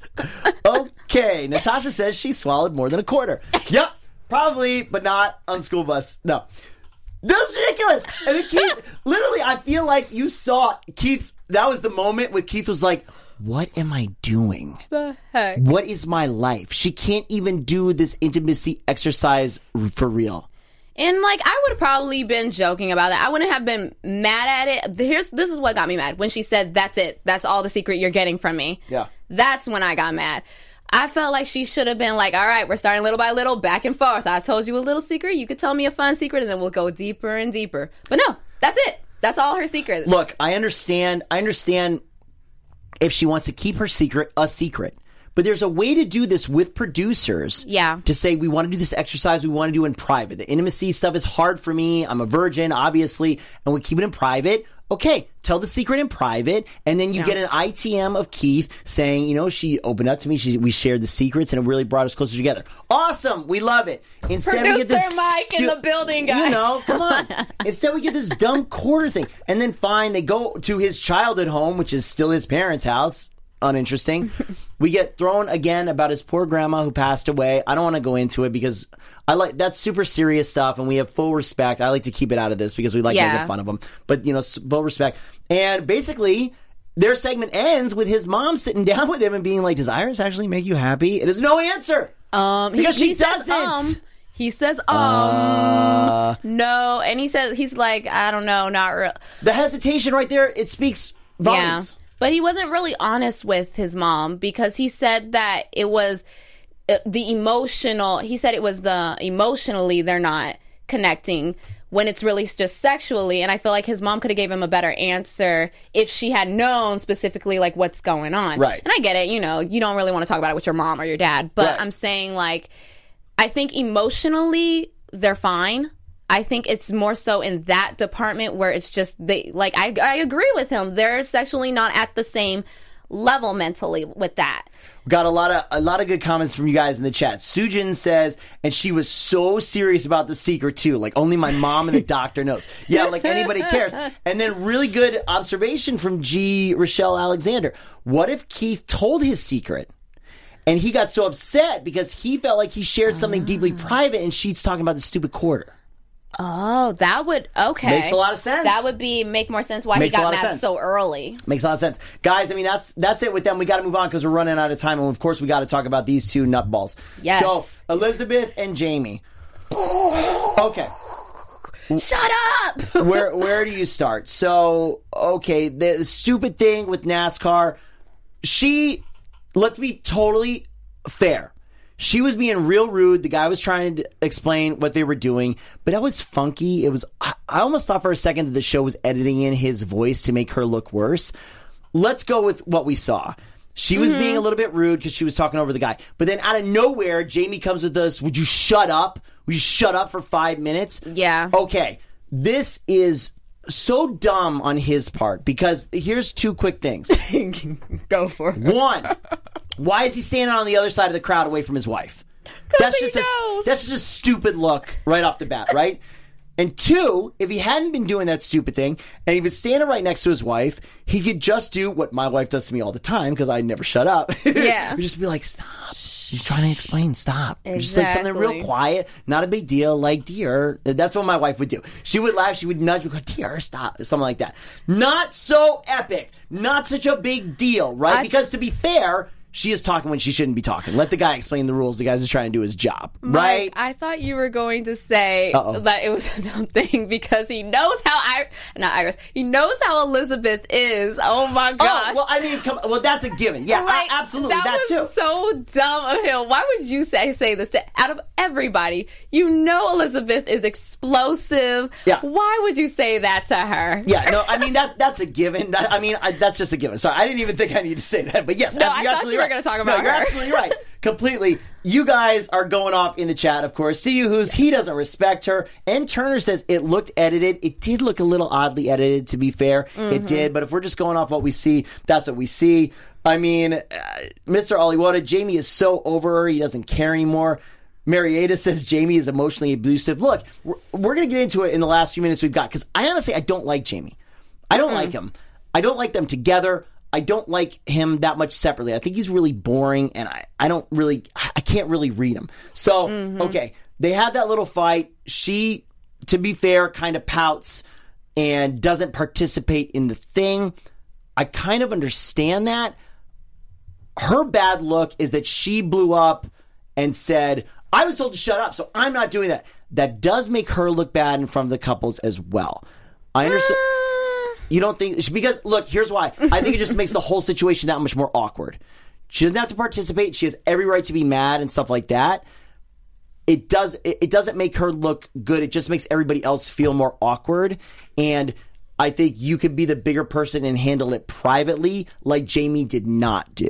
Okay, Natasha says she swallowed more than a quarter. Yep, probably, but not on school bus. No. That's ridiculous. And then Keith, literally, I feel like you saw Keith's, that was the moment where Keith was like, what am I doing? The heck? What is my life? She can't even do this intimacy exercise for real. And like, I would have probably been joking about it. I wouldn't have been mad at it. Here's this is what got me mad when she said, "That's it. That's all the secret you're getting from me." Yeah. That's when I got mad. I felt like she should have been like, "All right, we're starting little by little, back and forth. I told you a little secret. You could tell me a fun secret, and then we'll go deeper and deeper." But no, that's it. That's all her secret. Look, I understand. I understand if she wants to keep her secret a secret. But there's a way to do this with producers. Yeah. To say, we want to do this exercise, we want to do it in private. The intimacy stuff is hard for me. I'm a virgin, obviously, and we keep it in private. Okay, tell the secret in private, and then you Yeah. get an I T M of Keith saying, you know, she opened up to me, she, we shared the secrets, and it really brought us closer together. Awesome, we love it. Instead we get this Producer Mike in the building, guys. You know, come on. Instead we get this dumb quarter thing, and then fine, they go to his childhood home, which is still his parents' house. Uninteresting. We get thrown again about his poor grandma who passed away. I don't want to go into it because I like that's super serious stuff, and we have full respect. I like to keep it out of this because we like Yeah. making fun of him. But you know, s- full respect. And basically, their segment ends with his mom sitting down with him and being like, "Does Iris actually make you happy?" It is no answer. Um, he, Because she he says, doesn't. um, he says, um, Uh, no, and he says, he's like, I don't know, not real. the hesitation right there, it speaks volumes. Yeah. But he wasn't really honest with his mom because he said that it was uh, the emotional, he said it was the emotionally they're not connecting when it's really just sexually. And I feel like his mom could have gave him a better answer if she had known specifically like what's going on. Right. And I get it, you know, you don't really want to talk about it with your mom or your dad, but Right. I'm saying like, I think emotionally they're fine. I think it's more so in that department where it's just they like I I agree with him. They're sexually not at the same level mentally with that. We got a lot of a lot of good comments from you guys in the chat. Sujin says, and she was so serious about the secret too. Like only my mom and the doctor knows. Yeah, like anybody cares. And then really good observation from G. Rochelle Alexander. What if Keith told his secret? And he got so upset because he felt like he shared something deeply private and she's talking about the stupid quarter. Oh, that would, okay. Makes a lot of sense. That would be, make more sense why Makes he a lot got of mad sense. so early. Makes a lot of sense. Guys, I mean, that's that's it with them. We got to move on because we're running out of time. And of course, we got to talk about these two nutballs. Yes. So, Elizabeth and Jamie. Okay. Shut up! where where do you start? So, okay, the stupid thing with NASCAR, she, let's be totally fair. She was being real rude. The guy was trying to explain what they were doing, but that was funky. It was, I almost thought for a second that the show was editing in his voice to make her look worse. Let's go with what we saw. She was mm-hmm. being a little bit rude because she was talking over the guy. But then out of nowhere, Jamie comes with this, would you shut up? Would you shut up for five minutes? Yeah. Okay. This is so dumb on his part because here's two quick things. Go for it. One, why is he standing on the other side of the crowd away from his wife? That's just a, that's just a stupid look right off the bat, right? And two, if he hadn't been doing that stupid thing and he was standing right next to his wife, he could just do what my wife does to me all the time because I never shut up. Yeah. just be like, stop. You're trying to explain. Stop. Exactly. Just like something real quiet, not a big deal. Like, dear, that's what my wife would do. She would laugh. She would nudge. Would go, dear, stop. Something like that. Not so epic. Not such a big deal, right? I, because to be fair, she is talking when she shouldn't be talking. Let the guy explain the rules. The guy's just trying to do his job, right? Mike, I thought you were going to say Uh-oh. that it was a dumb thing because he knows how I, not Iris, he knows how Elizabeth is. Oh my gosh. Oh, well, I mean, come, well, that's a given. Yeah, like, a- absolutely. That, That, was too. so dumb of him. Why would you say say this to out of everybody? You know Elizabeth is explosive. Yeah. Why would you say that to her? Yeah, no, I mean, that that's a given. That, I mean, I, that's just a given. Sorry, I didn't even think I needed to say that. But yes, No, you're I thought absolutely you were right. gonna talk No, about you're her. absolutely right. Completely. You guys are going off in the chat, of course. See you who's he doesn't respect her. And Turner says it looked edited. It did look a little oddly edited, to be fair. Mm-hmm. It did. But if we're just going off what we see, that's what we see. I mean, uh, Mister Oliwota, Jamie is so over her. He doesn't care anymore. Marietta says Jamie is emotionally abusive. Look, we're, we're going to get into it in the last few minutes we've got because I honestly, I don't like Jamie. I don't mm-hmm. like him. I don't like them together. I don't like him that much separately. I think he's really boring, and I, I don't really, I can't really read him. So, mm-hmm. okay, they have that little fight. She, to be fair, kind of pouts and doesn't participate in the thing. I kind of understand that. Her bad look is that she blew up and said, I was told to shut up, so I'm not doing that. That does make her look bad in front of the couples as well. I understand. You don't think, because look, here's why. I think it just makes the whole situation that much more awkward. She doesn't have to participate. She has every right to be mad and stuff like that. It does, it, it doesn't make her look good. It just makes everybody else feel more awkward. And I think you could be the bigger person and handle it privately like Jamie did not do.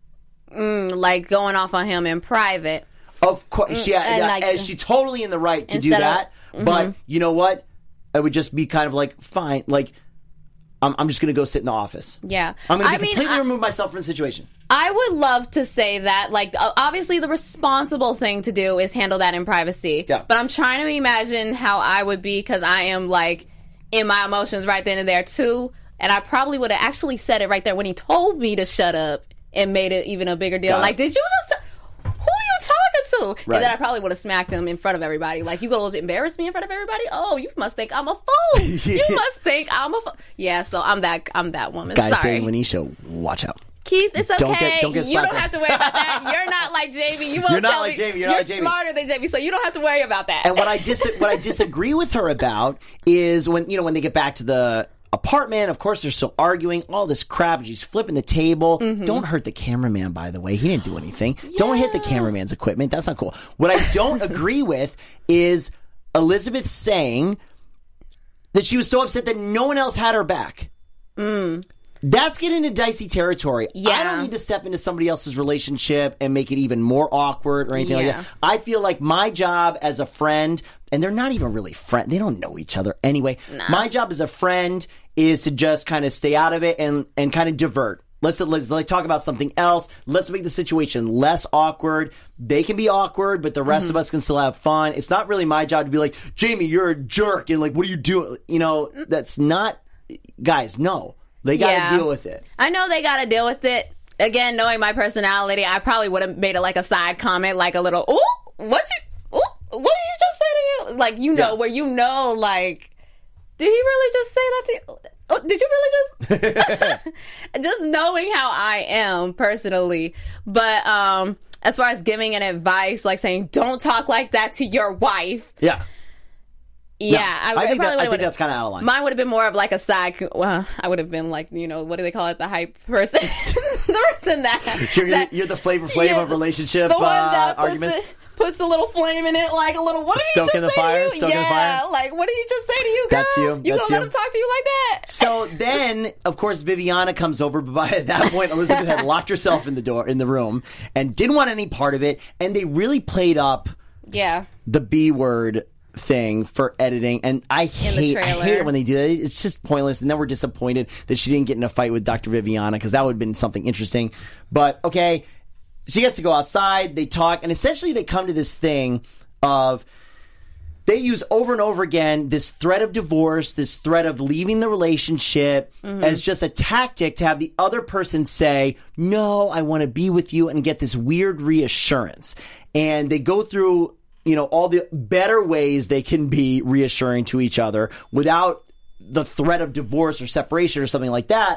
Mm, like going off on him in private. Of course, yeah, and yeah like, and she's totally in the right to do of- that. mm-hmm. But you know what? It would just be kind of like, fine, like, I'm, I'm just going to go sit in the office. Yeah. I'm going to I mean, completely I- remove myself from the situation. I would love to say that, like, obviously the responsible thing to do is handle that in privacy. Yeah. But I'm trying to imagine how I would be because I am, like, in my emotions right then and there, too. And I probably would have actually said it right there when he told me to shut up and made it even a bigger deal. Got Like, it. did you just... Who are you talking to? Right. And then I probably would have smacked him in front of everybody. Like, you going to embarrass me in front of everybody? Oh, you must think I'm a fool. You must think I'm a fool. Yeah, so I'm that I'm that woman. Guys, Sorry. saying Lanisha, watch out. Keith, it's okay. Don't get- don't get you slapped don't on. have to worry about that. You're not like Jamie. You won't You're not tell like me. Jamie. You're not like Jamie. smarter than Jamie, so you don't have to worry about that. And what I dis- what I disagree with her about is when, you know, when they get back to the apartment, of course they're still arguing, all this crap, and she's flipping the table. Mm-hmm. Don't hurt the cameraman, by the way. He didn't do anything. Yeah. Don't hit the cameraman's equipment. That's not cool. What I don't agree with is Elizabeth saying that she was so upset that no one else had her back. Mm. That's getting into dicey territory. Yeah. I don't need to step into somebody else's relationship and make it even more awkward or anything Yeah. like that. I feel like my job as a friend, and they're not even really friends. They don't know each other anyway. Nah. My job as a friend is to just kind of stay out of it and, and kind of divert. Let's, let's like talk about something else. Let's make the situation less awkward. They can be awkward, but the rest Mm-hmm. of us can still have fun. It's not really my job to be like, Jamie, you're a jerk. And like, what are you doing? You know, that's not, guys, no. They got to Yeah. deal with it. I know they got to deal with it. Again, knowing my personality, I probably would have made it like a side comment, like a little, ooh, what you, ooh, what did you just say to you? Like, you know, Yeah. where you know, like, did he really just say that to you? Oh, did you really just? Just knowing how I am personally. But um, as far as giving an advice, like saying, don't talk like that to your wife. Yeah. Yeah, No, I, think, that, I think that's kind of out of line. Mine would have been more of like a side. Well, I would have been like, you know, what do they call it? The hype person. The person that You're, that- you're the flavor flavor Yeah, of relationship the one uh, that puts arguments. it- Puts a little flame in it, like a little. What did he Stoking just the say fire? to you? Stoking the yeah, fire? like what did he just say to you, girl? That's you. You That's gonna let you. him talk to you like that? So then, of course, Viviana comes over, but by at that point, Elizabeth had locked herself in the door, in the room, and didn't want any part of it. And they really played up Yeah. the B word thing for editing, and I In the hate, I trailer. hate it when they do that. It's just pointless. And then we're disappointed that she didn't get in a fight with Doctor Viviana, because that would have been something interesting. But okay, she gets to go outside. They talk, and essentially they come to this thing of. They use over and over again this threat of divorce, this threat of leaving the relationship as just a tactic to have the other person say, no, I want to be with you, and get this weird reassurance. And they go through, you know, all the better ways they can be reassuring to each other without the threat of divorce or separation or something like that.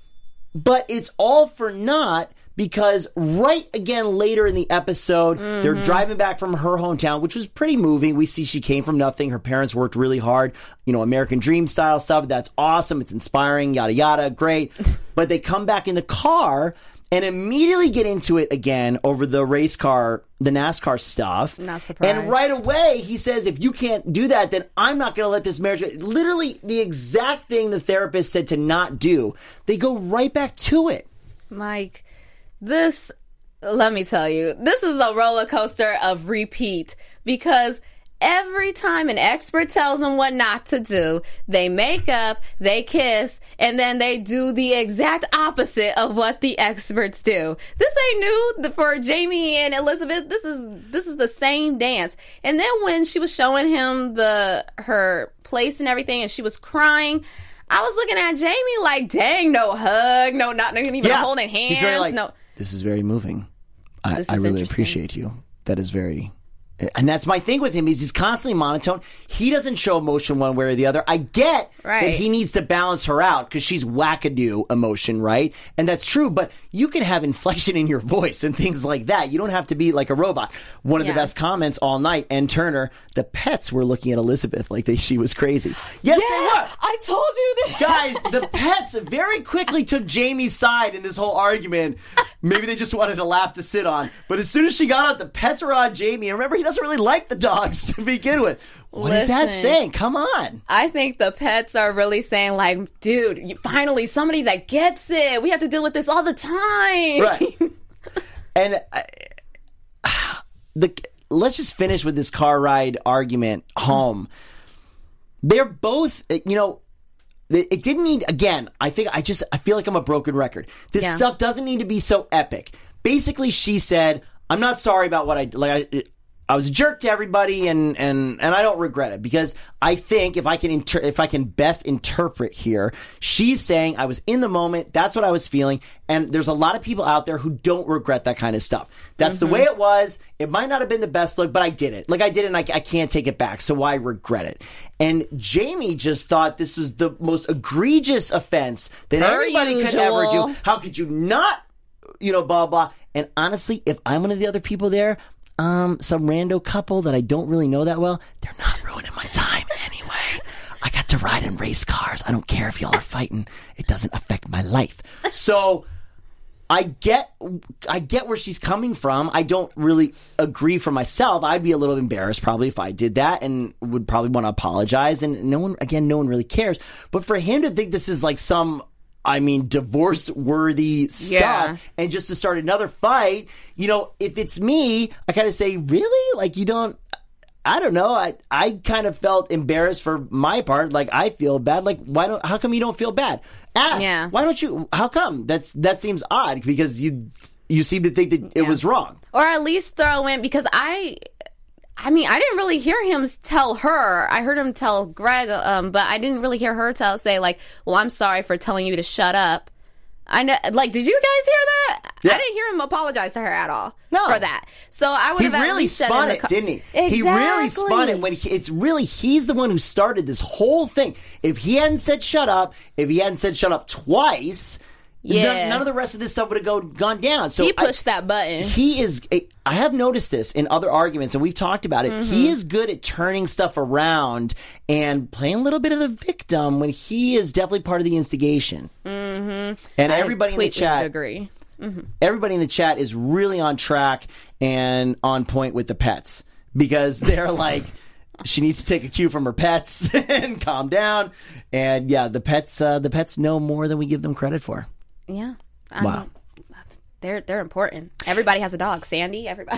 But it's all for naught, because right again later in the episode, Mm-hmm. they're driving back from her hometown, which was pretty moving. We see she came from nothing. Her parents worked really hard, you know, American Dream style stuff. That's awesome. It's inspiring, yada, yada. Great. But they come back in the car and immediately get into it again over the race car, the NASCAR stuff. Not surprised. And right away, he says, if you can't do that, then I'm not going to let this marriage. Literally the exact thing the therapist said to not do. They go right back to it. Mike, this, let me tell you, this is a roller coaster of repeat, because every time an expert tells them what not to do, they make up, they kiss, and then they do the exact opposite of what the experts do. This ain't new for Jamie and Elizabeth. This is this is the same dance. And then when she was showing him the her place and everything, and she was crying, I was looking at Jamie like, dang, no hug, no, not even holding hands. He's very like, no. this is very moving. I, This I is really interesting. appreciate you. That is very... And that's my thing with him, is he's constantly monotone. He doesn't show emotion one way or the other. I get that Right. he needs to balance her out because she's wackadoo emotion, right? And that's true, but you can have inflection in your voice and things like that. You don't have to be like a robot. One of Yeah. the best comments all night, and Turner, the pets were looking at Elizabeth like they, she was crazy. Yes, they were. I told you this. Guys, the pets very quickly took Jamie's side in this whole argument. Maybe they just wanted a lap to sit on. But as soon as she got up, the pets were on Jamie. And remember, he doesn't really like the dogs to begin with. What is that Listen. saying? Come on. I think the pets are really saying, like, dude, you, finally somebody that gets it. We have to deal with this all the time. Right. And I, the let's just finish with this car ride argument home. They're both, you know, it didn't need, again, I think I just, I feel like I'm a broken record. This Yeah. stuff doesn't need to be so epic. Basically, she said, I'm not sorry about what I, like, I, I was a jerk to everybody, and, and, and I don't regret it, because I think if I can inter- if I can Beth interpret here, she's saying I was in the moment, that's what I was feeling, and there's a lot of people out there who don't regret that kind of stuff. That's Mm-hmm. the way it was. It might not have been the best look, but I did it. Like, I did it, and I, I can't take it back, so why regret it? And Jamie just thought this was the most egregious offense that Per anybody could ever usual. do. How could you not, you know, blah, blah. And honestly, if I'm one of the other people there, um, some rando couple that I don't really know that well, they're not ruining my time anyway. I got to ride in race cars. I don't care if y'all are fighting. It doesn't affect my life. So I get, I get where she's coming from. I don't really agree for myself. I'd be a little embarrassed probably if I did that, and would probably want to apologize. And no one, again, no one really cares. But for him to think this is like some I mean, divorce-worthy stuff, Yeah. and just to start another fight, you know, if it's me, I kind of say, really? Like, you don't, I don't know, I I kind of felt embarrassed for my part, like, I feel bad, like, why don't, how come you don't feel bad? Ask, Yeah. why don't you, how come? That's That seems odd, because you, you seem to think that it Yeah. was wrong. Or at least throw in, because I, I mean, I didn't really hear him tell her. I heard him tell Greg, um, but I didn't really hear her tell say like, "Well, I'm sorry for telling you to shut up." I know, like, did you guys hear that? Yeah. I didn't hear him apologize to her at all No. for that. So I would He have at really least said spun in the it, co- didn't he? Exactly. He really spun it when he, it's really, he's the one who started this whole thing. If he hadn't said shut up, if he hadn't said shut up twice, Yeah. none, none of the rest of this stuff would have go, gone down. So He I- pushed that button. He is, I have noticed this in other arguments, and we've talked about it. Mm-hmm. He is good at turning stuff around and playing a little bit of the victim when he is definitely part of the instigation. Mm-hmm. And I everybody in the completely chat, agree. everybody in the chat is really on track and on point with the pets, because they're like, she needs to take a cue from her pets and calm down. And yeah, the pets, uh, the pets know more than we give them credit for. Yeah. I Wow. mean, they're they're important. Everybody has a dog. Sandy, everybody.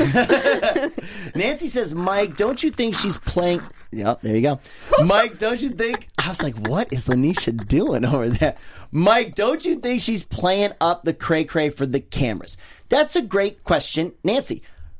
Nancy says, Mike, don't you think she's playing? Yep, there you go. Mike, don't you think? I was like, what is Lanisha doing over there? Mike, don't you think she's playing up the cray cray for the cameras? That's a great question, Nancy.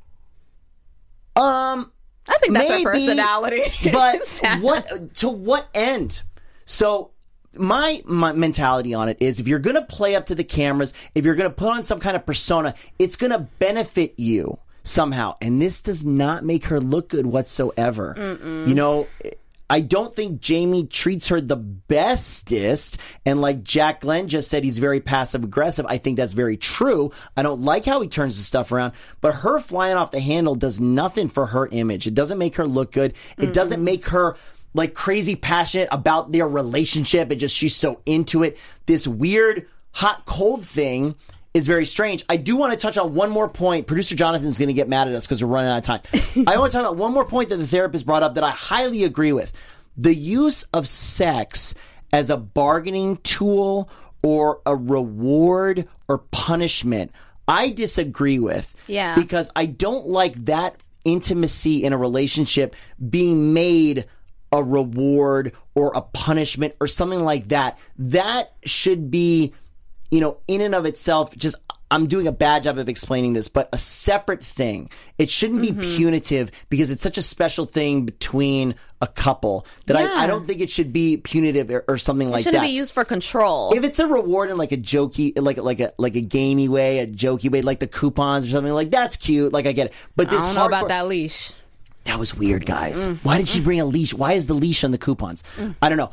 Um, I think that's maybe, her personality. But what to what end? So my, my mentality on it is, if you're going to play up to the cameras, if you're going to put on some kind of persona, it's going to benefit you somehow. And this does not make her look good whatsoever. Mm-mm. You know, I don't think Jamie treats her the bestest. And like Jack Glenn just said, he's very passive aggressive. I think that's very true. I don't like how he turns the stuff around, but her flying off the handle does nothing for her image. It doesn't make her look good. It mm-hmm. doesn't make her like crazy passionate about their relationship. It just, she's so into it. This weird hot cold thing is very strange. I do want to touch on one more point. Producer Jonathan's going to get mad at us because we're running out of time. I want to talk about one more point that the therapist brought up that I highly agree with. The use of sex as a bargaining tool or a reward or punishment, I disagree with. Yeah. Because I don't like that intimacy in a relationship being made a reward or a punishment or something like that. That should be, you know, in and of itself, just, I'm doing a bad job of explaining this, but a separate thing. It shouldn't be mm-hmm. punitive because it's such a special thing between a couple that yeah. I, I don't think it should be punitive or, or something it like that. It shouldn't be used for control. If it's a reward in like a jokey, like like a like a gamey way, a jokey way, like the coupons or something, like that's cute. Like I get it. But this I don't know hardcore, about that leash. That was weird, guys. Mm. Why did she bring a leash? Why is the leash on the coupons? Mm. I don't know.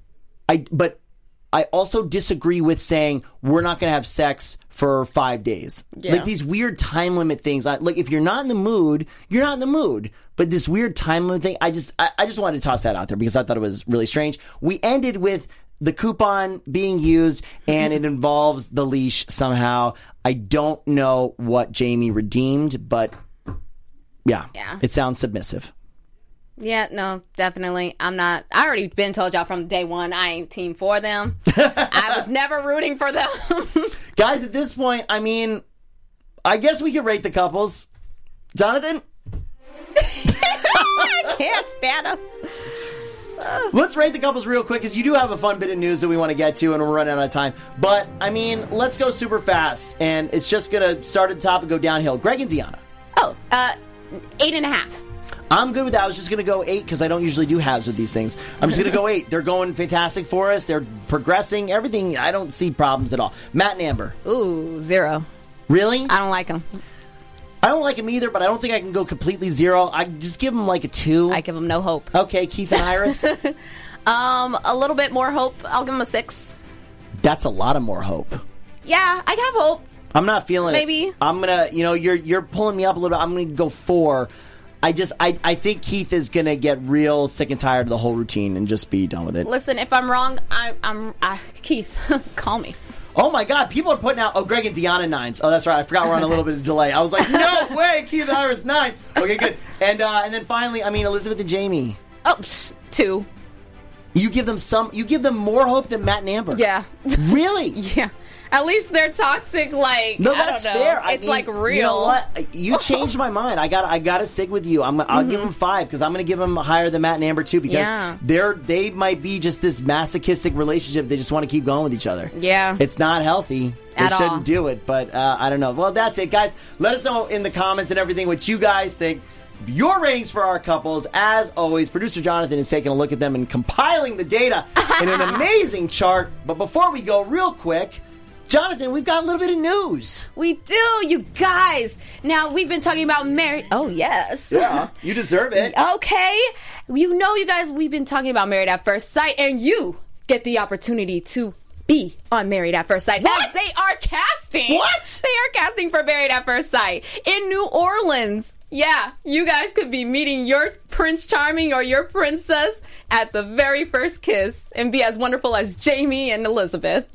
I but I also disagree with saying we're not going to have sex for five days. Yeah. Like these weird time limit things. I, like if you're not in the mood, you're not in the mood. But this weird time limit thing, I just I, I just wanted to toss that out there because I thought it was really strange. We ended with the coupon being used, and it involves the leash somehow. I don't know what Jamie redeemed, but yeah, yeah. it sounds submissive. Yeah, no, definitely. I'm not. I already been told y'all from day one I ain't team for them. I was never rooting for them. Guys, at this point, I mean, I guess we could rate the couples. Jonathan? I can't stand them. Let's rate the couples real quick because you do have a fun bit of news that we want to get to and we're running out of time. But, I mean, let's go super fast. And it's just going to start at the top and go downhill. Greg and Deanna. Oh, uh, eight and a half. I'm good with that. I was just going to go eight because I don't usually do halves with these things. I'm just going to go eight. They're going fantastic for us. They're progressing. Everything. I don't see problems at all. Matt and Amber. Ooh, zero. Really? I don't like them. I don't like them either, but I don't think I can go completely zero. I just give them like a two. I give them no hope. Okay, Keith and Iris. um, a little bit more hope. I'll give them a six. That's a lot of more hope. Yeah, I have hope. I'm not feeling Maybe. it. Maybe. I'm going to, you know, you're you're pulling me up a little bit. I'm going to go four. I just, I, I think Keith is going to get real sick and tired of the whole routine and just be done with it. Listen, if I'm wrong, I, I'm, I, Keith, call me. Oh my God, people are putting out, oh, Greg and Deanna nines. Oh, that's right. I forgot we're on a little bit of delay. I was like, no way, Keith and Iris nine. Okay, good. And uh, and then finally, I mean, Elizabeth and Jamie. Oh, psh, two. You give them some. You give them more hope than Matt and Amber. Yeah. Really? Yeah. At least they're toxic. Like No, I that's don't know. fair. I It's mean, like real. You know what? You changed my mind. I got. I got to stick with you. I'm. I'll Mm-hmm. give them five because I'm going to give them higher than Matt and Amber too because Yeah. they're they might be just this masochistic relationship. They just want to keep going with each other. Yeah. It's not healthy. They At shouldn't all. do it. But uh, I don't know. Well, that's it, guys. Let us know in the comments and everything what you guys think. Your ratings for our couples. As always, producer Jonathan is taking a look at them and compiling the data in an amazing chart. But before we go, real quick, Jonathan, we've got a little bit of news. We do, you guys. Now we've been talking about married. Oh yes. Yeah, you deserve it. Okay. You know, you guys, we've been talking about Married at First Sight, and you get the opportunity to be on Married at First Sight. What? As they are casting. What? They are casting for Married at First Sight in New Orleans. Yeah, you guys could be meeting your Prince Charming or your princess at the very first kiss and be as wonderful as Jamie and Elizabeth.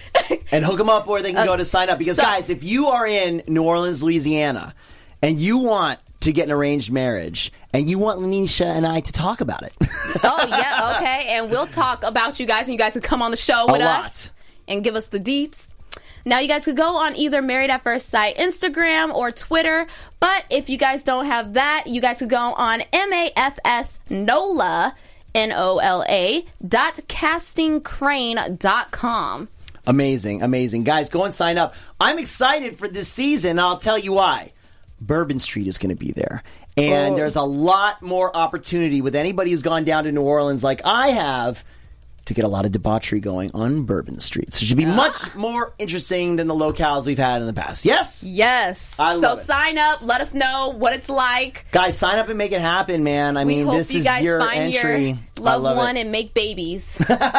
And hook them up where they can go to sign up. Because, so- guys, if you are in New Orleans, Louisiana, and you want to get an arranged marriage, and you want Lanisha and I to talk about it. Oh, yeah, okay. And we'll talk about you guys, and you guys can come on the show with A us lot. and give us the deets. Now, you guys could go on either Married at First Sight Instagram or Twitter. But if you guys don't have that, you guys could go on M A F S NOLA, N O L A, dot casting crane dot com. Amazing, amazing. Guys, go and sign up. I'm excited for this season, and I'll tell you why. Bourbon Street is going to be there. And Oh. there's a lot more opportunity with anybody who's gone down to New Orleans like I have to get a lot of debauchery going on Bourbon Street. So it should be much more interesting than the locales we've had in the past. Yes? Yes. I love so it. sign up. Let us know what it's like. Guys, sign up and make it happen, man. I We mean, hope this you is guys your find entry. your I loved love one it. and make babies.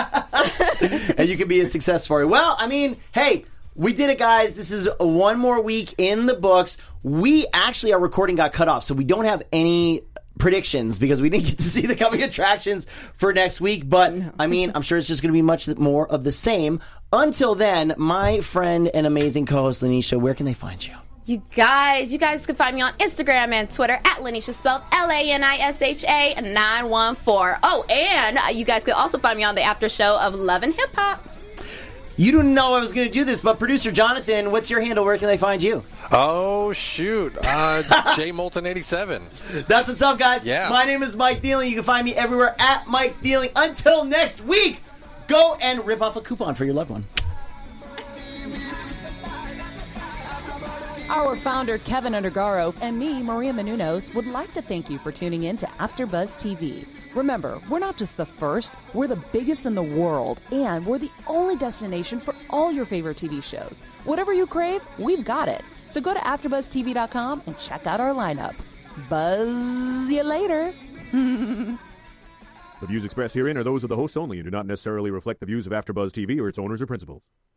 And you can be a success story. Well, I mean, hey, we did it, guys. This is one more week in the books. We actually, our recording got cut off, so we don't have any predictions because we didn't get to see the coming attractions for next week. But, I mean, I'm sure it's just going to be much more of the same. Until then, my friend and amazing co-host, Lanisha, where can they find you? You guys, you guys can find me on Instagram and Twitter at Lanisha, spelled L A N I S H A nine one four. Oh, and uh, you guys could also find me on the after show of Love and Hip Hop. You didn't know I was going to do this, but producer Jonathan, what's your handle? Where can they find you? Oh, shoot. Uh, J Moulton eighty-seven. That's what's up, guys. Yeah. My name is Mike Thieling. You can find me everywhere at Mike Thieling. Until next week, go and rip off a coupon for your loved one. Our founder, Kevin Undergaro, and me, Maria Menounos, would like to thank you for tuning in to AfterBuzz T V. Remember, we're not just the first, we're the biggest in the world, and we're the only destination for all your favorite T V shows. Whatever you crave, we've got it. So go to after buzz T V dot com and check out our lineup. Buzz you later. The views expressed herein are those of the hosts only and do not necessarily reflect the views of AfterBuzz T V or its owners or principals.